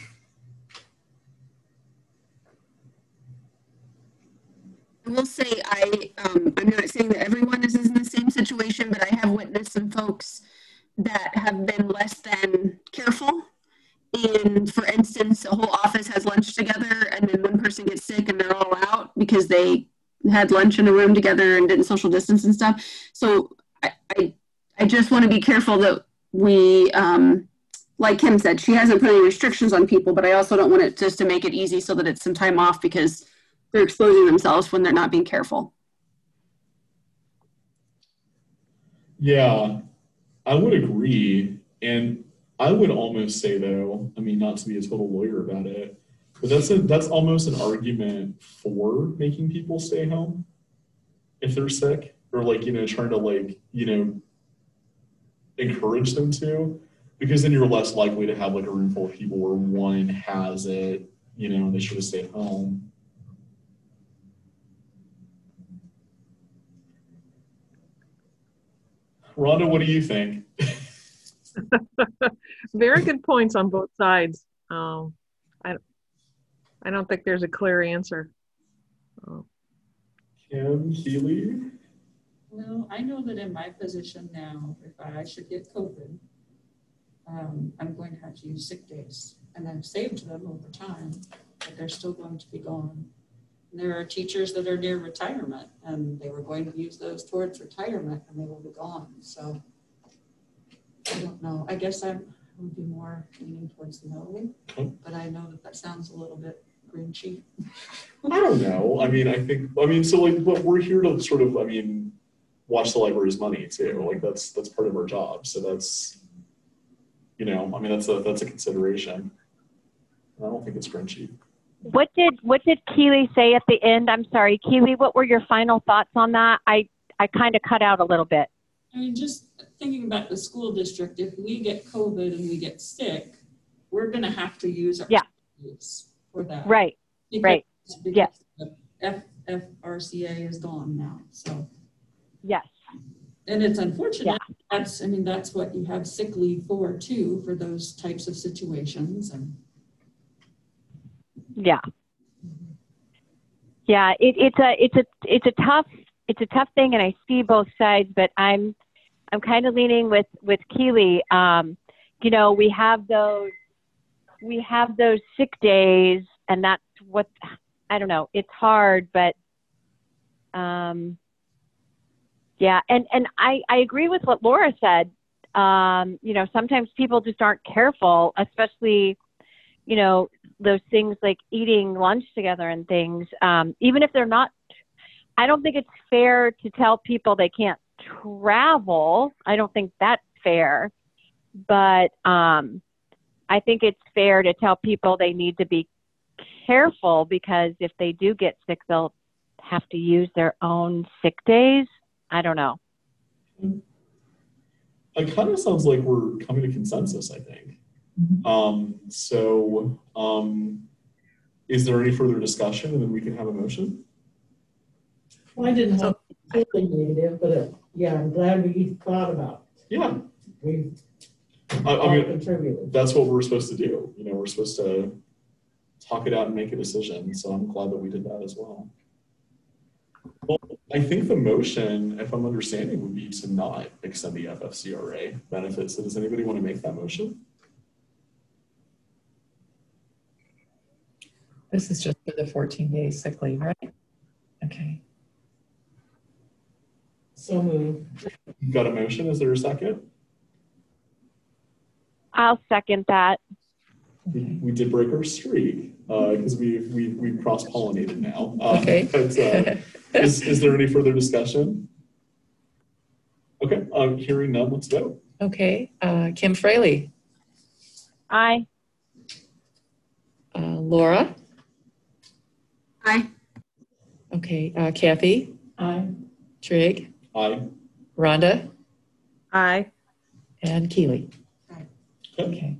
I will say I, um, I'm not saying that everyone is in the same situation, but I have witnessed some folks that have been less than careful. And for instance, a whole office has lunch together and then one person gets sick and they're all out because they had lunch in a room together and didn't social distance and stuff. So I, I, I just want to be careful that we, um, like Kim said, she hasn't put any restrictions on people, but I also don't want it just to make it easy so that it's some time off because they're exposing themselves when they're not being careful. Yeah, I would agree. And I would almost say though, I mean, not to be a total lawyer about it, but that's a, that's almost an argument for making people stay home if they're sick, or like, you know, trying to like, you know, encourage them to, because then you're less likely to have like a room full of people where one has it, you know, and they should have stayed home. Rhonda, what do you think? Very good points on both sides. Um, I, I don't think there's a clear answer. Oh. Kim, Keely? Well, I know that in my position now, if I should get COVID, um, I'm going to have to use sick days. And I've saved them over time, but they're still going to be gone. And there are teachers that are near retirement, and they were going to use those towards retirement, and they will be gone. So don't know. I guess I'm, I would be more leaning towards no, Okay. but I know that that sounds a little bit grinchy. I don't know. I mean, I think, I mean, so like, but we're here to sort of, I mean, watch the library's money too. Like that's, that's part of our job. So that's, you know, I mean, that's a, that's a consideration. I don't think it's grinchy. What did what did Keely say at the end? I'm sorry, Keely, what were your final thoughts on that? I, I kind of cut out a little bit. I mean, just thinking about the school district, if we get COVID and we get sick, we're going to have to use our Yeah. use for that. Right, because, right. Because Yes. the F F R C A is gone now. So, Yes. and it's unfortunate. Yeah. That's, I mean, that's what you have sick leave for too, for those types of situations. And Yeah. Yeah, it, it's a it's a it's a tough it's a tough thing, and I see both sides, but I'm I'm kind of leaning with with Keely. Um, you know, we have those we have those sick days, and that's what I don't know. It's hard, but um, yeah, and and I I agree with what Laura said. Um, you know, sometimes people just aren't careful, especially, you know, those things like eating lunch together and things, um, even if they're not, I don't think it's fair to tell people they can't travel. I don't think that's fair, but um, I think it's fair to tell people they need to be careful, because if they do get sick, they'll have to use their own sick days. I don't know. It kind of sounds like we're coming to consensus, I think. Um, so, um, is there any further discussion, and then we can have a motion? Well, I didn't have anything negative, but uh, yeah, I'm glad we thought about it. Yeah. We I, I all mean, contributed. that's what we're supposed to do. You know, we're supposed to talk it out and make a decision. So I'm glad that we did that as well. Well, I think the motion, if I'm understanding, would be to not extend the F F C R A benefits. So does anybody want to make that motion? This is just for the fourteen day sick leave, right? Okay. So moved. You've got a motion. Is there a second? I'll second that. We, we did break our streak because uh, we we we cross pollinated now. Uh, Okay. But, uh, is is there any further discussion? Okay. Um, hearing none, let's vote. Okay. Uh, Kim Fraley, Aye. uh, Laura. Aye. Okay. Uh, Kathy, Aye. Trig, Aye. Rhonda, Aye. and Keely. Aye. Okay. Okay.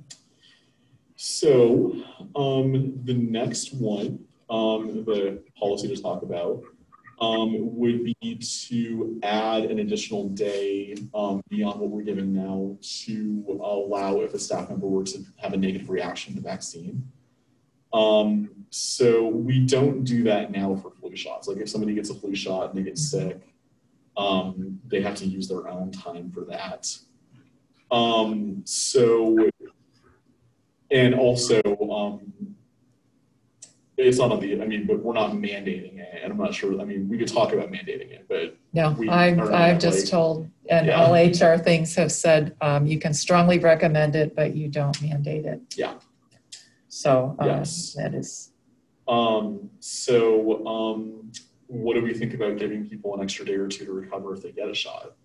So um, the next one, um, the policy to talk about, um, would be to add an additional day um, beyond what we're giving now to allow if a staff member were to have a negative reaction to the vaccine. Um, so we don't do that now for flu shots. Like if somebody gets a flu shot and they get sick, um, they have to use their own time for that. Um, so, and also, um, it's not on the, I mean, but we're not mandating it. And I'm not sure, I mean, we could talk about mandating it, but No, we I've, are not, I've just like- told, and Yeah. all H R things have said, um, you can strongly recommend it, but you don't mandate it. Yeah. So, uh, Yes. that is, Um, so, um, what do we think about giving people an extra day or two to recover if they get a shot?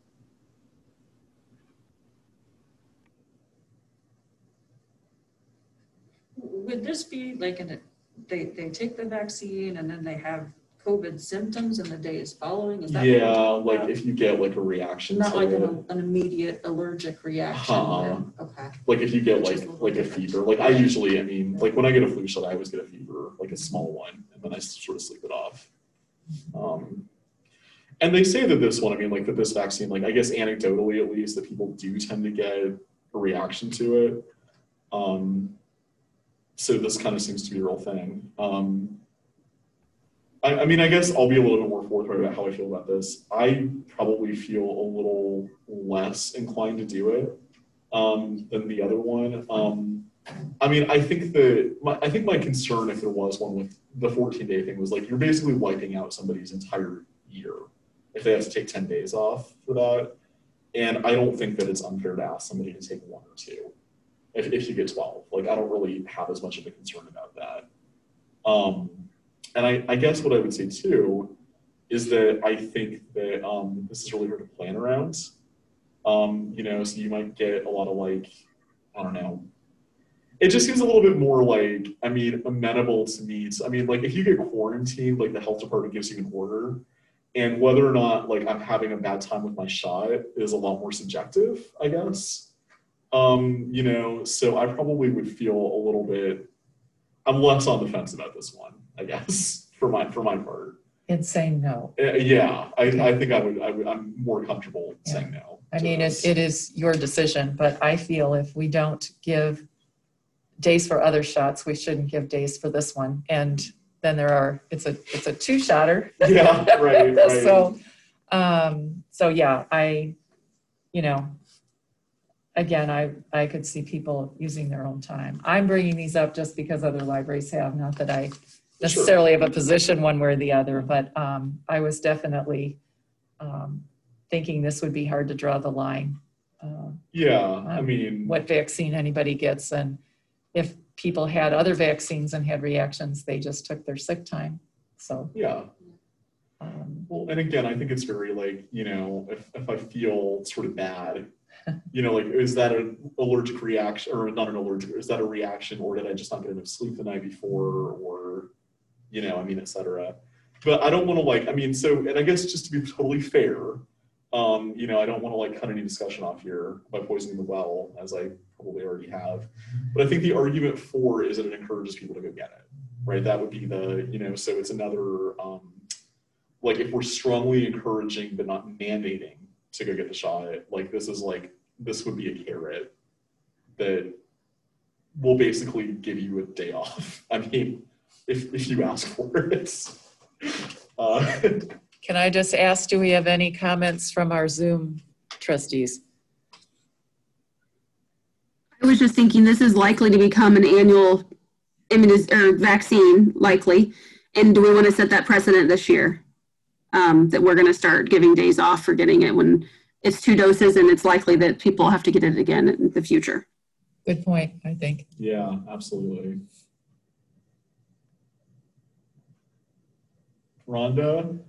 would this be like an, they, they take the vaccine and then they have COVID symptoms and the days following? Is that what we're Yeah, talking like about? if you get like a reaction Not to like it. an, an immediate allergic reaction. Uh-huh. then. Okay. Like if you get Which is like a little like a different. fever, like I usually, I mean, like when I get a flu shot, I always get a fever, like a small one, and then I sort of sleep it off. Um, and they say that this one, I mean, like that this vaccine, like I guess anecdotally at least, that people do tend to get a reaction to it. Um, so this kind of seems to be a real thing. Um, I, I mean, I guess I'll be a little bit more forthright about how I feel about this. I probably feel a little less inclined to do it um, than the other one. Um, I mean, I think the my, I think my concern, if there was one with the fourteen day thing, was like you're basically wiping out somebody's entire year if they have to take ten days off for that. And I don't think that it's unfair to ask somebody to take one or two if, if you get twelve. Like, I don't really have as much of a concern about that. Um, and I, I guess what I would say too is that I think that um, this is really hard to plan around. Um, you know, so you might get a lot of like, I don't know. It just seems a little bit more like, I mean, amenable to needs. I mean, like if you get quarantined, like the health department gives you an order, and whether or not like I'm having a bad time with my shot is a lot more subjective, I guess. Um, you know, so I probably would feel a little bit, I'm less on the fence about this one, I guess, for my for my part. It's saying no. Uh, yeah, I, I think I would, I would, I'm more comfortable Yeah. saying no. I to mean, this. it, it is your decision, but I feel if we don't give days for other shots, we shouldn't give days for this one. And then there are, it's a, it's a two shotter. Yeah, right, right. So, um, so yeah, I, you know, again, I, I could see people using their own time. I'm bringing these up just because other libraries have, not that I necessarily have a position one way or the other, but um, I was definitely um, thinking this would be hard to draw the line. Uh, Yeah, I mean, what vaccine anybody gets, and if people had other vaccines and had reactions, they just took their sick time. So yeah. um, Well, and again, I think it's very like, you know, if, if I feel sort of bad, you know, like, is that an allergic reaction or not an allergic, is that a reaction, or did I just not get enough sleep the night before, or, you know, I mean, et cetera. But I don't want to like, I mean, so, and I guess just to be totally fair, um, you know, I don't want to like cut any discussion off here by poisoning the well, as I probably already have. But I think the argument for is that it encourages people to go get it, right? That would be the, you know, so it's another, um, like if we're strongly encouraging but not mandating to go get the shot, like this is like, this would be a carrot that will basically give you a day off. I mean, if, if you ask for it. Uh, can I just ask, do we have any comments from our Zoom trustees? I was just thinking this is likely to become an annual immuniz- or vaccine, likely. And do we want to set that precedent this year? Um, that we're going to start giving days off for getting it when it's two doses and it's likely that people have to get it again in the future. Good point, I think. yeah, absolutely. Rhonda?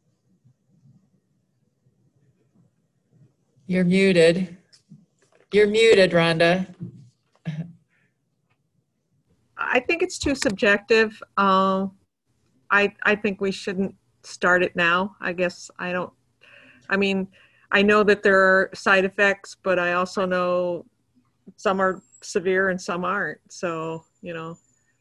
You're muted. You're muted, Rhonda. I think it's too subjective. Uh, I I think we shouldn't start it now. I guess I don't, I mean, I know that there are side effects, but I also know some are severe and some aren't. So, you know.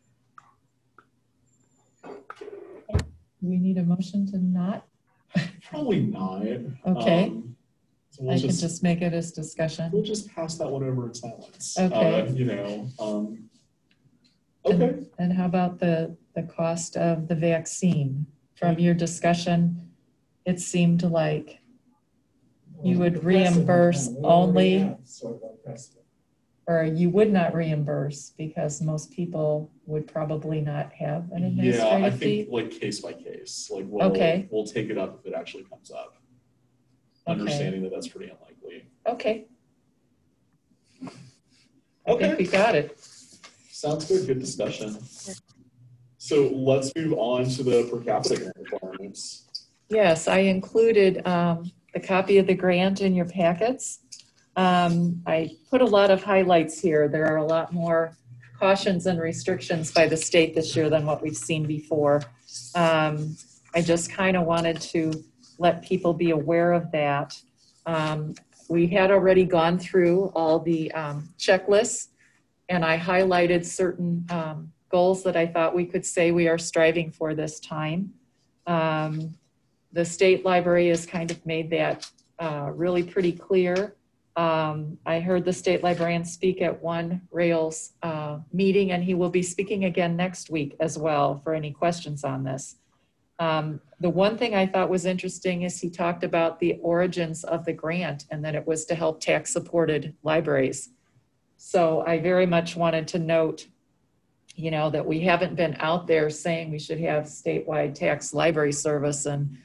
Do we need a motion to not? Probably not. Okay. Um, so we'll I just, can just make it as discussion. we'll just pass that one over in silence. Okay. Uh, you know, um, okay. And, and how about the, the cost of the vaccine? From your discussion, it seemed like you would The precedent, reimburse we already only, have sort of a precedent. or you would not reimburse because most people would probably not have an Yeah, I administrative fee? think like case by case, like we'll, Okay. we'll take it up if it actually comes up. Okay. Understanding that that's pretty unlikely. Okay, I Okay. think we got it. Sounds good. Good discussion. So let's move on to the per capita grant requirements. Yes, I included um, the copy of the grant in your packets. Um, I put a lot of highlights here. There are a lot more cautions and restrictions by the state this year than what we've seen before. Um, I just kind of wanted to let people be aware of that. Um, we had already gone through all the um, checklists, and I highlighted certain um, goals that I thought we could say we are striving for this time. Um, the state library has kind of made that uh, really pretty clear. Um, I heard the state librarian speak at one Rails uh, meeting, and he will be speaking again next week as well for any questions on this. Um, the one thing I thought was interesting is he talked about the origins of the grant and that it was to help tax-supported libraries. So I very much wanted to note, you know, that we haven't been out there saying we should have statewide tax library service and,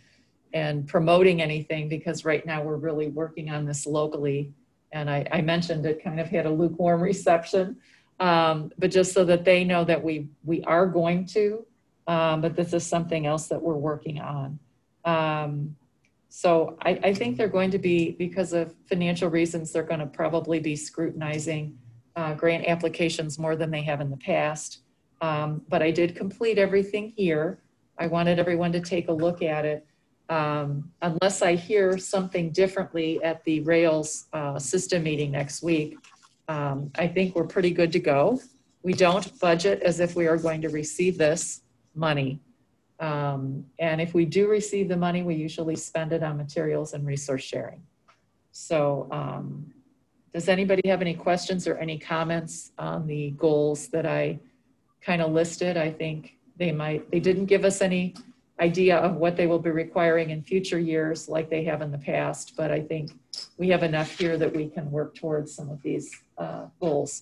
and promoting anything, because right now we're really working on this locally. And I, I mentioned it kind of had a lukewarm reception, um, but just so that they know that we, we are going to, um, but this is something else that we're working on. Um, so I, I think they're going to be, because of financial reasons, they're going to probably be scrutinizing uh, grant applications more than they have in the past. Um, but I did complete everything here. I wanted everyone to take a look at it. Um, unless I hear something differently at the Rails uh, system meeting next week, um, I think we're pretty good to go. We don't budget as if we are going to receive this money. Um, and if we do receive the money, we usually spend it on materials and resource sharing. So um, does anybody have any questions or any comments on the goals that I kind of listed? I think they might, they didn't give us any idea of what they will be requiring in future years like they have in the past, but I think we have enough here that we can work towards some of these uh, goals.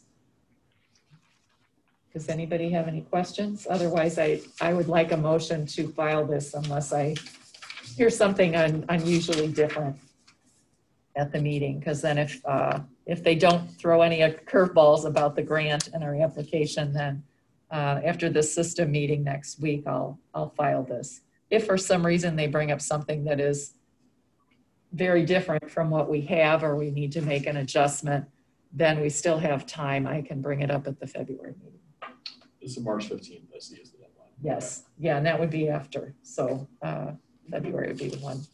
Does anybody have any questions? Otherwise, I, I would like a motion to file this unless I hear something un, unusually different at the meeting, because then if, uh, if they don't throw any curveballs about the grant and our application, then uh, after the system meeting next week, I'll, I'll file this. If for some reason they bring up something that is very different from what we have, or we need to make an adjustment, then we still have time. I can bring it up at the February meeting. It's March fifteenth, I see, is the deadline. Yes, yeah, and that would be after. So uh, February would be the one.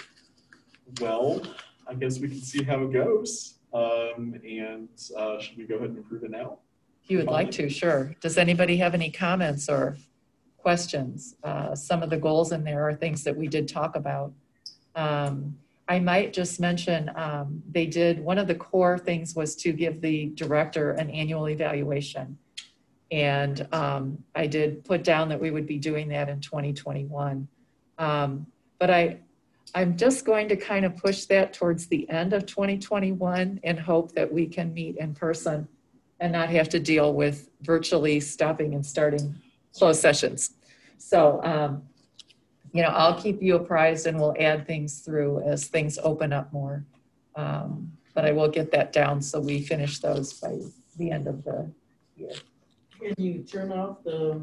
Well, I guess we can see how it goes. Um, and uh, should we go ahead and approve it now? If you would like to, sure. Does anybody have any comments or questions? Uh, some of the goals in there are things that we did talk about. Um, I might just mention, um, they did, one of the core things was to give the director an annual evaluation. And um, I did put down that we would be doing that in twenty twenty-one. Um, but I, I'm just going to kind of push that towards the end of twenty twenty-one and hope that we can meet in person and not have to deal with virtually stopping and starting closed sessions. So, um, you know, I'll keep you apprised and we'll add things through as things open up more. Um, but I will get that down so we finish those by the end of the year. Can you turn off the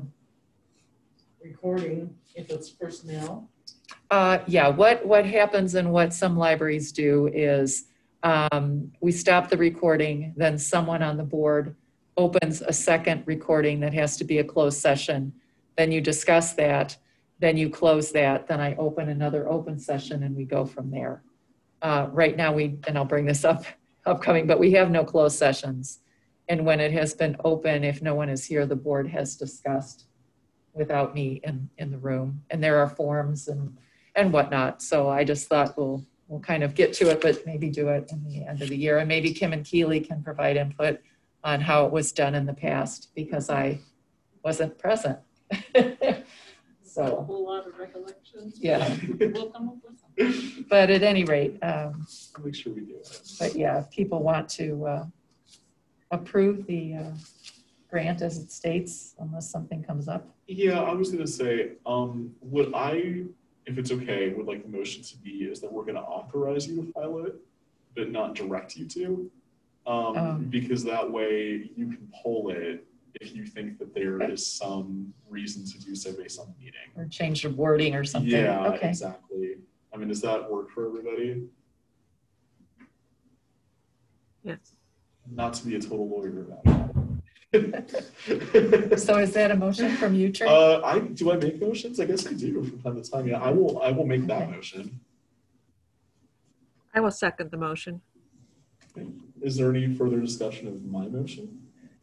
recording if it's personnel? Uh, yeah, what, what happens and what some libraries do is um, we stop the recording, then someone on the board opens a second recording that has to be a closed session. Then you discuss that, then you close that, then I open another open session and we go from there. Uh, right now we, and I'll bring this up upcoming, but we have no closed sessions. And when it has been open, if no one is here, the board has discussed without me in, in the room. And there are forms and, and whatnot. So I just thought we'll, we'll kind of get to it, but maybe do it in the end of the year. And maybe Kim and Keely can provide input on how it was done in the past because I wasn't present. So a whole lot of recollections. Yeah. We'll come up with something. But at any rate, um, I'll make sure we do it. but yeah, if people want to uh, approve the uh, grant as it states, unless something comes up. Yeah, I was gonna say, um, what I, if it's okay, would like the motion to be is that we're gonna authorize you to file it, but not direct you to. Um, Um. because that way you can pull it if you think that there is some reason to do so based on the meeting. Or change the wording or something. Yeah, Okay. exactly. I mean, does that work for everybody? Yes. Not to be a total lawyer about it. So is that a motion from you, Trey? Uh, I do I make motions? I guess I do from time to time. Yeah, I will. I will make that Okay. motion. I will second the motion. Is there any further discussion of my motion?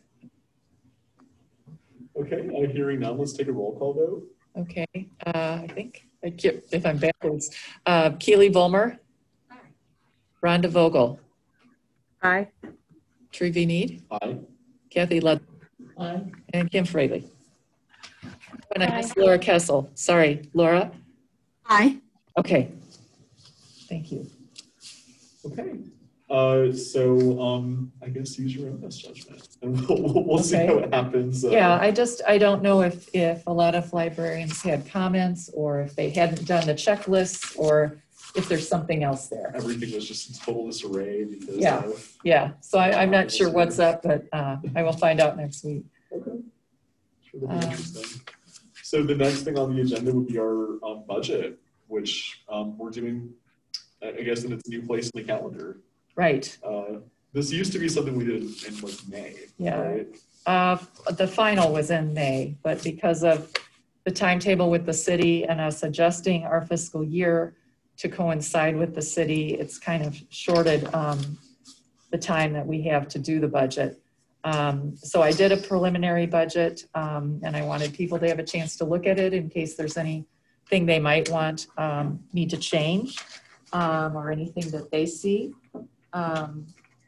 Okay, I'm hearing none. Let's take a roll call vote. Okay, uh, I think, I get- if I'm backwards, uh, Keely Volmer, Aye. Rhonda Vogel, Aye. Trevi Mead, Aye. Kathy Lud, Aye. and Kim Fraley. And I missed Laura Kessel. Sorry, Laura? Aye. Okay. Thank you. Okay. Uh, so um, I guess use your own best judgment, and we'll, we'll, we'll see Okay. how it happens. Uh, Yeah, I just, I don't know if, if a lot of librarians had comments or if they hadn't done the checklists or if there's something else there. Everything was just in total disarray because Yeah. of. Yeah, so I, I'm not sure what's up, but uh, I will find out next week. Okay. Sure, that'll be Um, interesting. So the next thing on the agenda would be our um, budget, which um, we're doing, I I guess, in its new place in the calendar. Right. Uh, this used to be something we did in like May. Yeah. Right? Uh, the final was in May, but because of the timetable with the city and us adjusting our fiscal year to coincide with the city, it's kind of shorted um, the time that we have to do the budget. Um, so I did a preliminary budget um, and I wanted people to have a chance to look at it in case there's anything they might want um, me to change um, or anything that they see. Um,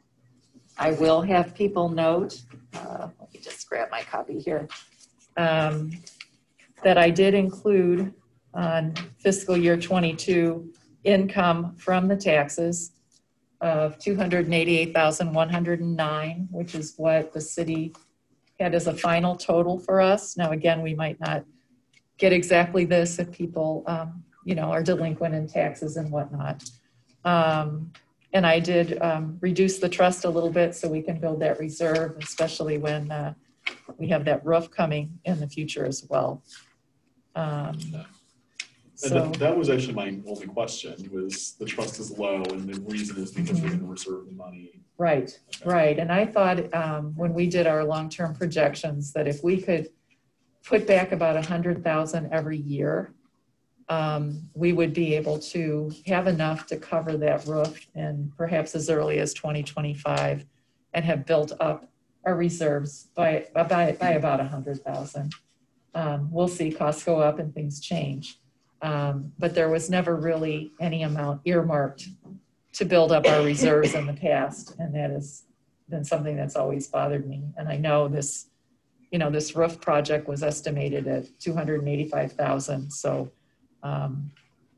I will have people note, uh, let me just grab my copy here, um, that I did include on fiscal year twenty-two income from the taxes of two hundred eighty-eight thousand one hundred nine, which is what the city had as a final total for us. Now, again, we might not get exactly this if people, um, you know, are delinquent in taxes and whatnot. Um, and I did um, reduce the trust a little bit so we can build that reserve, especially when uh, we have that roof coming in the future as well. Um, And so, that, that was actually my only question, was the trust is low and the reason is because we're going to reserve the money. right, Okay. right. And I thought um, when we did our long-term projections that if we could put back about a hundred thousand every year, um, we would be able to have enough to cover that roof and perhaps as early as twenty twenty-five and have built up our reserves by, by, by about a hundred thousand. Um, we'll see, costs go up and things change. Um, but there was never really any amount earmarked to build up our reserves in the past. And that has been something that's always bothered me. And I know this, you know, this roof project was estimated at two hundred eighty-five thousand. So um,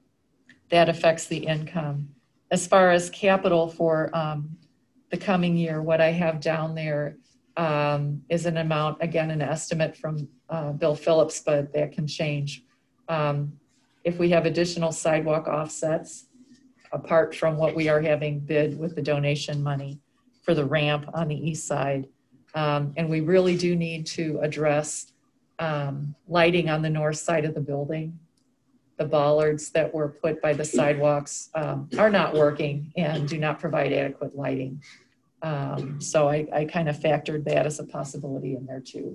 that affects the income. As far as capital for um, the coming year, what I have down there um, is an amount, again, an estimate from uh, Bill Phillips, but that can change. Um, if we have additional sidewalk offsets, apart from what we are having bid with the donation money for the ramp on the east side. Um, and we really do need to address um, lighting on the north side of the building. The bollards that were put by the sidewalks um, are not working and do not provide adequate lighting. Um, so I, I kind of factored that as a possibility in there too.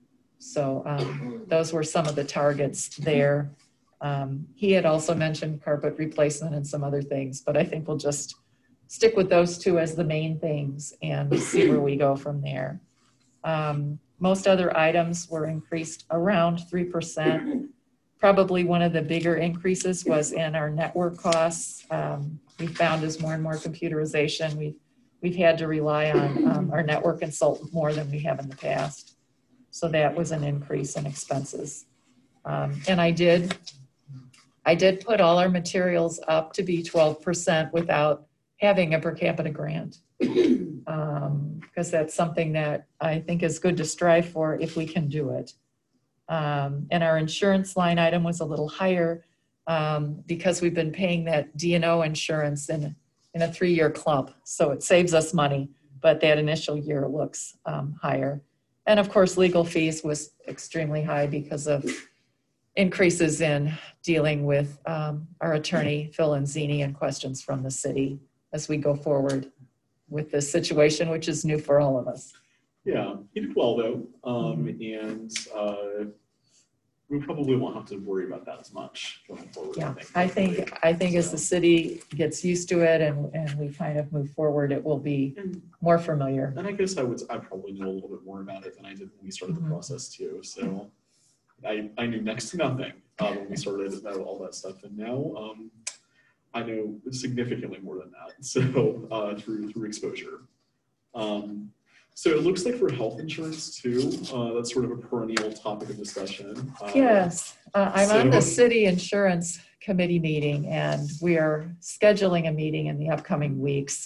So um, those were some of the targets there. Um, he had also mentioned carpet replacement and some other things, but I think we'll just stick with those two as the main things and see where we go from there. Um, most other items were increased around three percent. Probably one of the bigger increases was in our network costs. Um, we found as more and more computerization, we've, we've had to rely on um, our network consultant more than we have in the past. So that was an increase in expenses. Um, and I did, I did put all our materials up to be twelve percent without having a per capita grant. Um, because that's something that I think is good to strive for if we can do it. Um, and our insurance line item was a little higher um, because we've been paying that D and O insurance in, in a three-year clump. So it saves us money, but that initial year looks um, higher. And of course, legal fees was extremely high because of increases in dealing with um, our attorney, Phil Anzini, and questions from the city as we go forward with this situation, which is new for all of us. Yeah, he did well though, um, and uh, we probably won't have to worry about that as much going forward. Yeah, I think I think as the city gets used to it and, and we kind of move forward, it will be more familiar. And I guess I would I probably know a little bit more about it than I did when we started Mm-hmm. the process too. So I I knew next to nothing uh, when we started about all that stuff, and now um, I know significantly more than that. So uh, through through exposure. Um, So it looks like for health insurance too, uh, that's sort of a perennial topic of discussion. Uh, Yes, uh, I'm on the so- city insurance committee meeting and we are scheduling a meeting in the upcoming weeks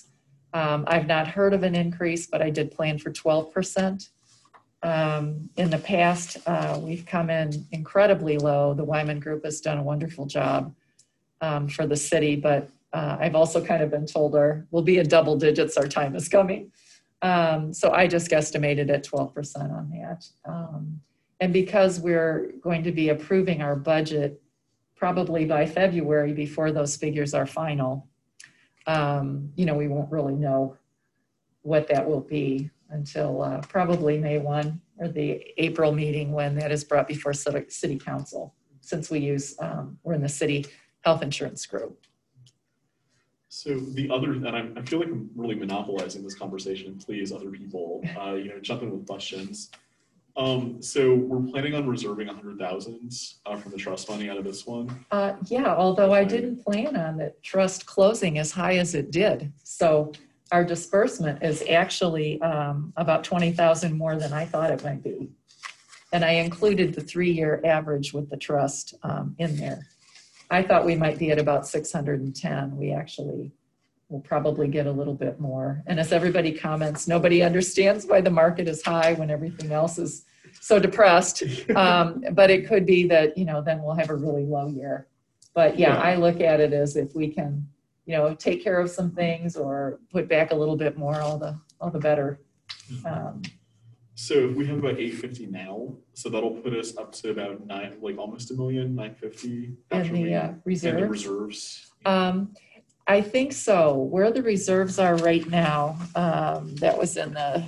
Um, I've not heard of an increase, but I did plan for twelve percent. Um, in the past, uh, we've come in incredibly low. The Wyman Group has done a wonderful job um, for the city, but uh, I've also kind of been told our we'll be in double digits. Our time is coming, um, so I just guesstimated at twelve percent on that. Um, and because we're going to be approving our budget probably by February before those figures are final, um, you know, we won't really know what that will be until uh, probably May first or the April meeting when that is brought before city council, since we use, um, we're in the city health insurance group. So the other, and I'm, I feel like I'm really monopolizing this conversation. Please, other people, uh, you know, jump in with questions. Um, so we're planning on reserving a hundred thousand uh, from the trust money out of this one. Uh, yeah, although I didn't plan on the trust closing as high as it did. So our disbursement is actually um, about twenty thousand more than I thought it might be. And I included the three-year average with the trust um, in there. I thought we might be at about six hundred ten. We actually will probably get a little bit more. And as everybody comments, nobody understands why the market is high when everything else is so depressed. Um, but it could be that, you know, then we'll have a really low year. But yeah, Yeah. I look at it as if we can, you know, take care of some things or put back a little bit more, all the, all the better. Um, So if we have about eight fifty now, so that'll put us up to about nine, like almost a million, nine fifty. and the uh, And the reserves. reserves. Um, I think so. Where the reserves are right now, um, that was in the,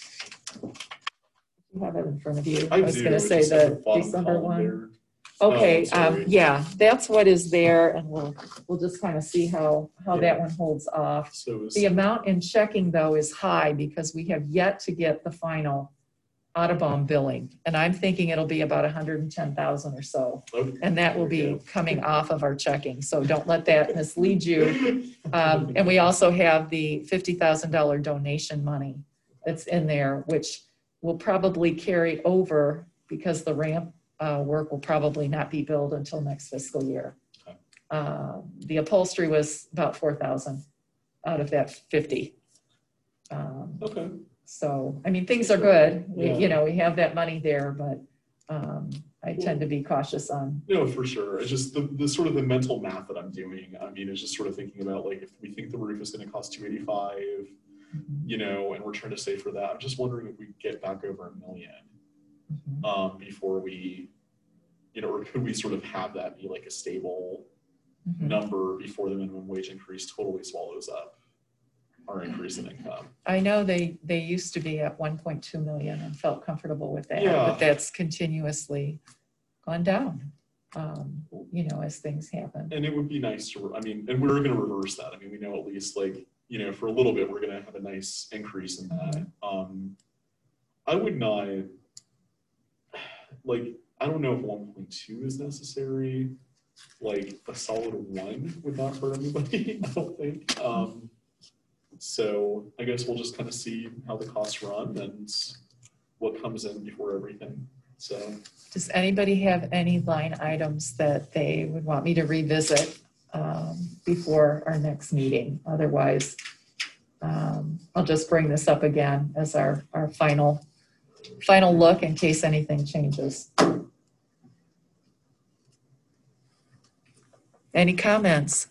you have it in front of you. I was do, going to it's say just at the bottom December column one. there. Okay, Oh, sorry. um, yeah, that's what is there, and we'll, we'll just kind of see how, how that one holds off. So it's, The amount in checking, though, is high because we have yet to get the final Audubon billing, and I'm thinking it'll be about one hundred ten thousand or so. okay. And that will There we be coming off of our checking, so don't let that mislead you. Um, and we also have the fifty thousand dollars donation money that's in there, which will probably carry over because the ramp uh, work will probably not be billed until next fiscal year. Okay. Uh, the upholstery was about four thousand out of that fifty. Um, Okay. so, I mean, things are good. We, Yeah. you know, we have that money there, but um, I tend to be cautious on. No, for sure. It's just the, the sort of the mental math that I'm doing. I mean, it's just sort of thinking about like if we think the roof is going to cost two eighty-five, you know, and we're trying to save for that. I'm just wondering if we get back over a million Mhm. um, before we, you know, or could we sort of have that be like a stable Mhm. number before the minimum wage increase totally swallows up our increase in income? I know they, they used to be at one point two million and felt comfortable with that, Yeah. but that's continuously gone down, um, you know, as things happen. And it would be nice to, I mean, and we're going to reverse that. I mean, we know at least like, you know, for a little bit, we're going to have a nice increase in that. Um, I would not, like, I don't know if one point two is necessary. Like a solid one would not hurt anybody, I don't think. Um, so I guess we'll just kind of see how the costs run and what comes in before everything. So Does anybody have any line items that they would want me to revisit um, before our next meeting? Otherwise, um, I'll just bring this up again as our, our final, final look in case anything changes. Any comments?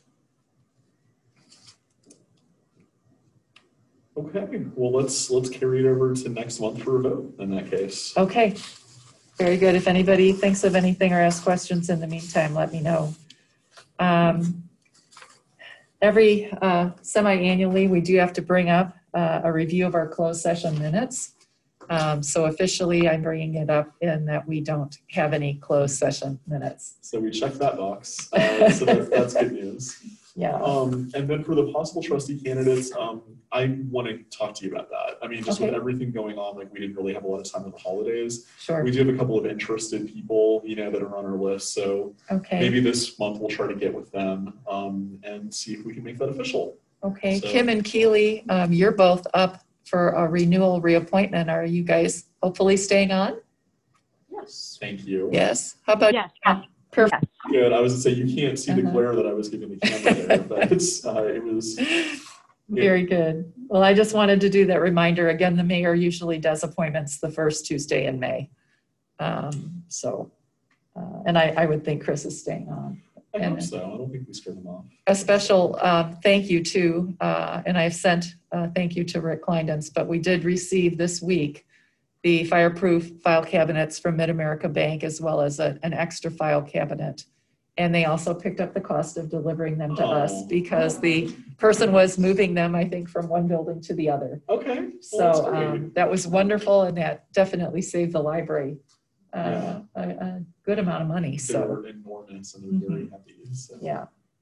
okay, well let's let's carry it over to next month for a vote in that case. Okay, very good. If anybody thinks of anything or asks questions in the meantime, let me know. Um, every uh, semi-annually, we do have to bring up uh, a review of our closed session minutes. Um, so officially, I'm bringing it up in that we don't have any closed session minutes. So we checked that box. Uh, so that's, that's good news. Yeah. Um, and then for the possible trustee candidates, um, I want to talk to you about that. I mean, just Okay. with everything going on, like we didn't really have a lot of time with the holidays. Sure. We do have a couple of interested people, you know, that are on our list. So Okay. maybe this month we'll try to get with them um, and see if we can make that official. Okay. So- Kim and Keely, um, you're both up for a renewal reappointment. Are you guys hopefully staying on? Yes. Thank you. Yes. How about Yes. Perfect. Good. I was going to say, you can't see the Uh-huh. glare that I was giving the camera there, but it's, uh, it was, Very good. Well, I just wanted to do that reminder. Again, the mayor usually does appointments the first Tuesday in May. Um, so, uh, and I, I would think Chris is staying on. I And hope so. I don't think we screwed them off. a special uh, thank you to, uh, and I've sent a thank you to Rick Kleindens, but we did receive this week the fireproof file cabinets from Mid-America Bank, as well as a, an extra file cabinet. And they also picked up the cost of delivering them to Oh. us because the person was moving them, I think, from one building to the other. Okay. Well, So that's great. um, that was wonderful, and that definitely saved the library Yeah. uh, a, a good amount of money. So They're enormous and they're very heavy. So. yeah.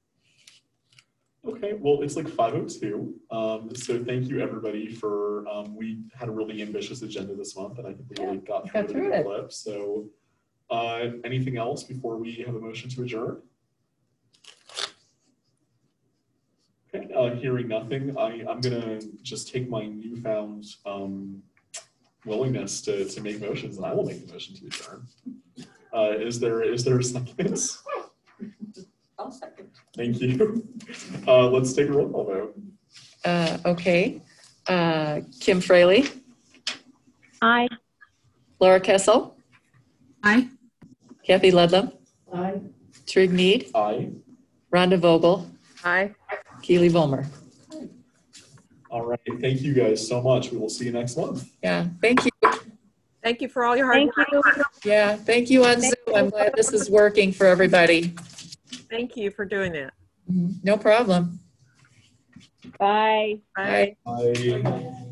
Okay, well, it's like five oh two. Um, so thank you everybody for, um, we had a really ambitious agenda this month and I think we really got through got it through in a it. clip. So uh, anything else before we have a motion to adjourn? Okay, uh, hearing nothing, I, I'm gonna just take my newfound um, willingness to, to make motions and I will make the motion to adjourn. Uh, is there, is there a second? I'll second. Thank you. Uh, let's take a roll call vote. Uh, okay. Uh, Kim Fraley, Aye. Laura Kessel, Aye. Kathy Ludlam, I Trig Mead, Aye. Rhonda Vogel, Aye. Keely Volmer. All right. Thank you guys so much. We will see you next month. Yeah, thank you. Thank you for all your hard Thank work. you. Yeah, thank you on Zoom. I'm glad this is working for everybody. Thank you for doing that. No problem. Bye. Bye. Bye. Bye.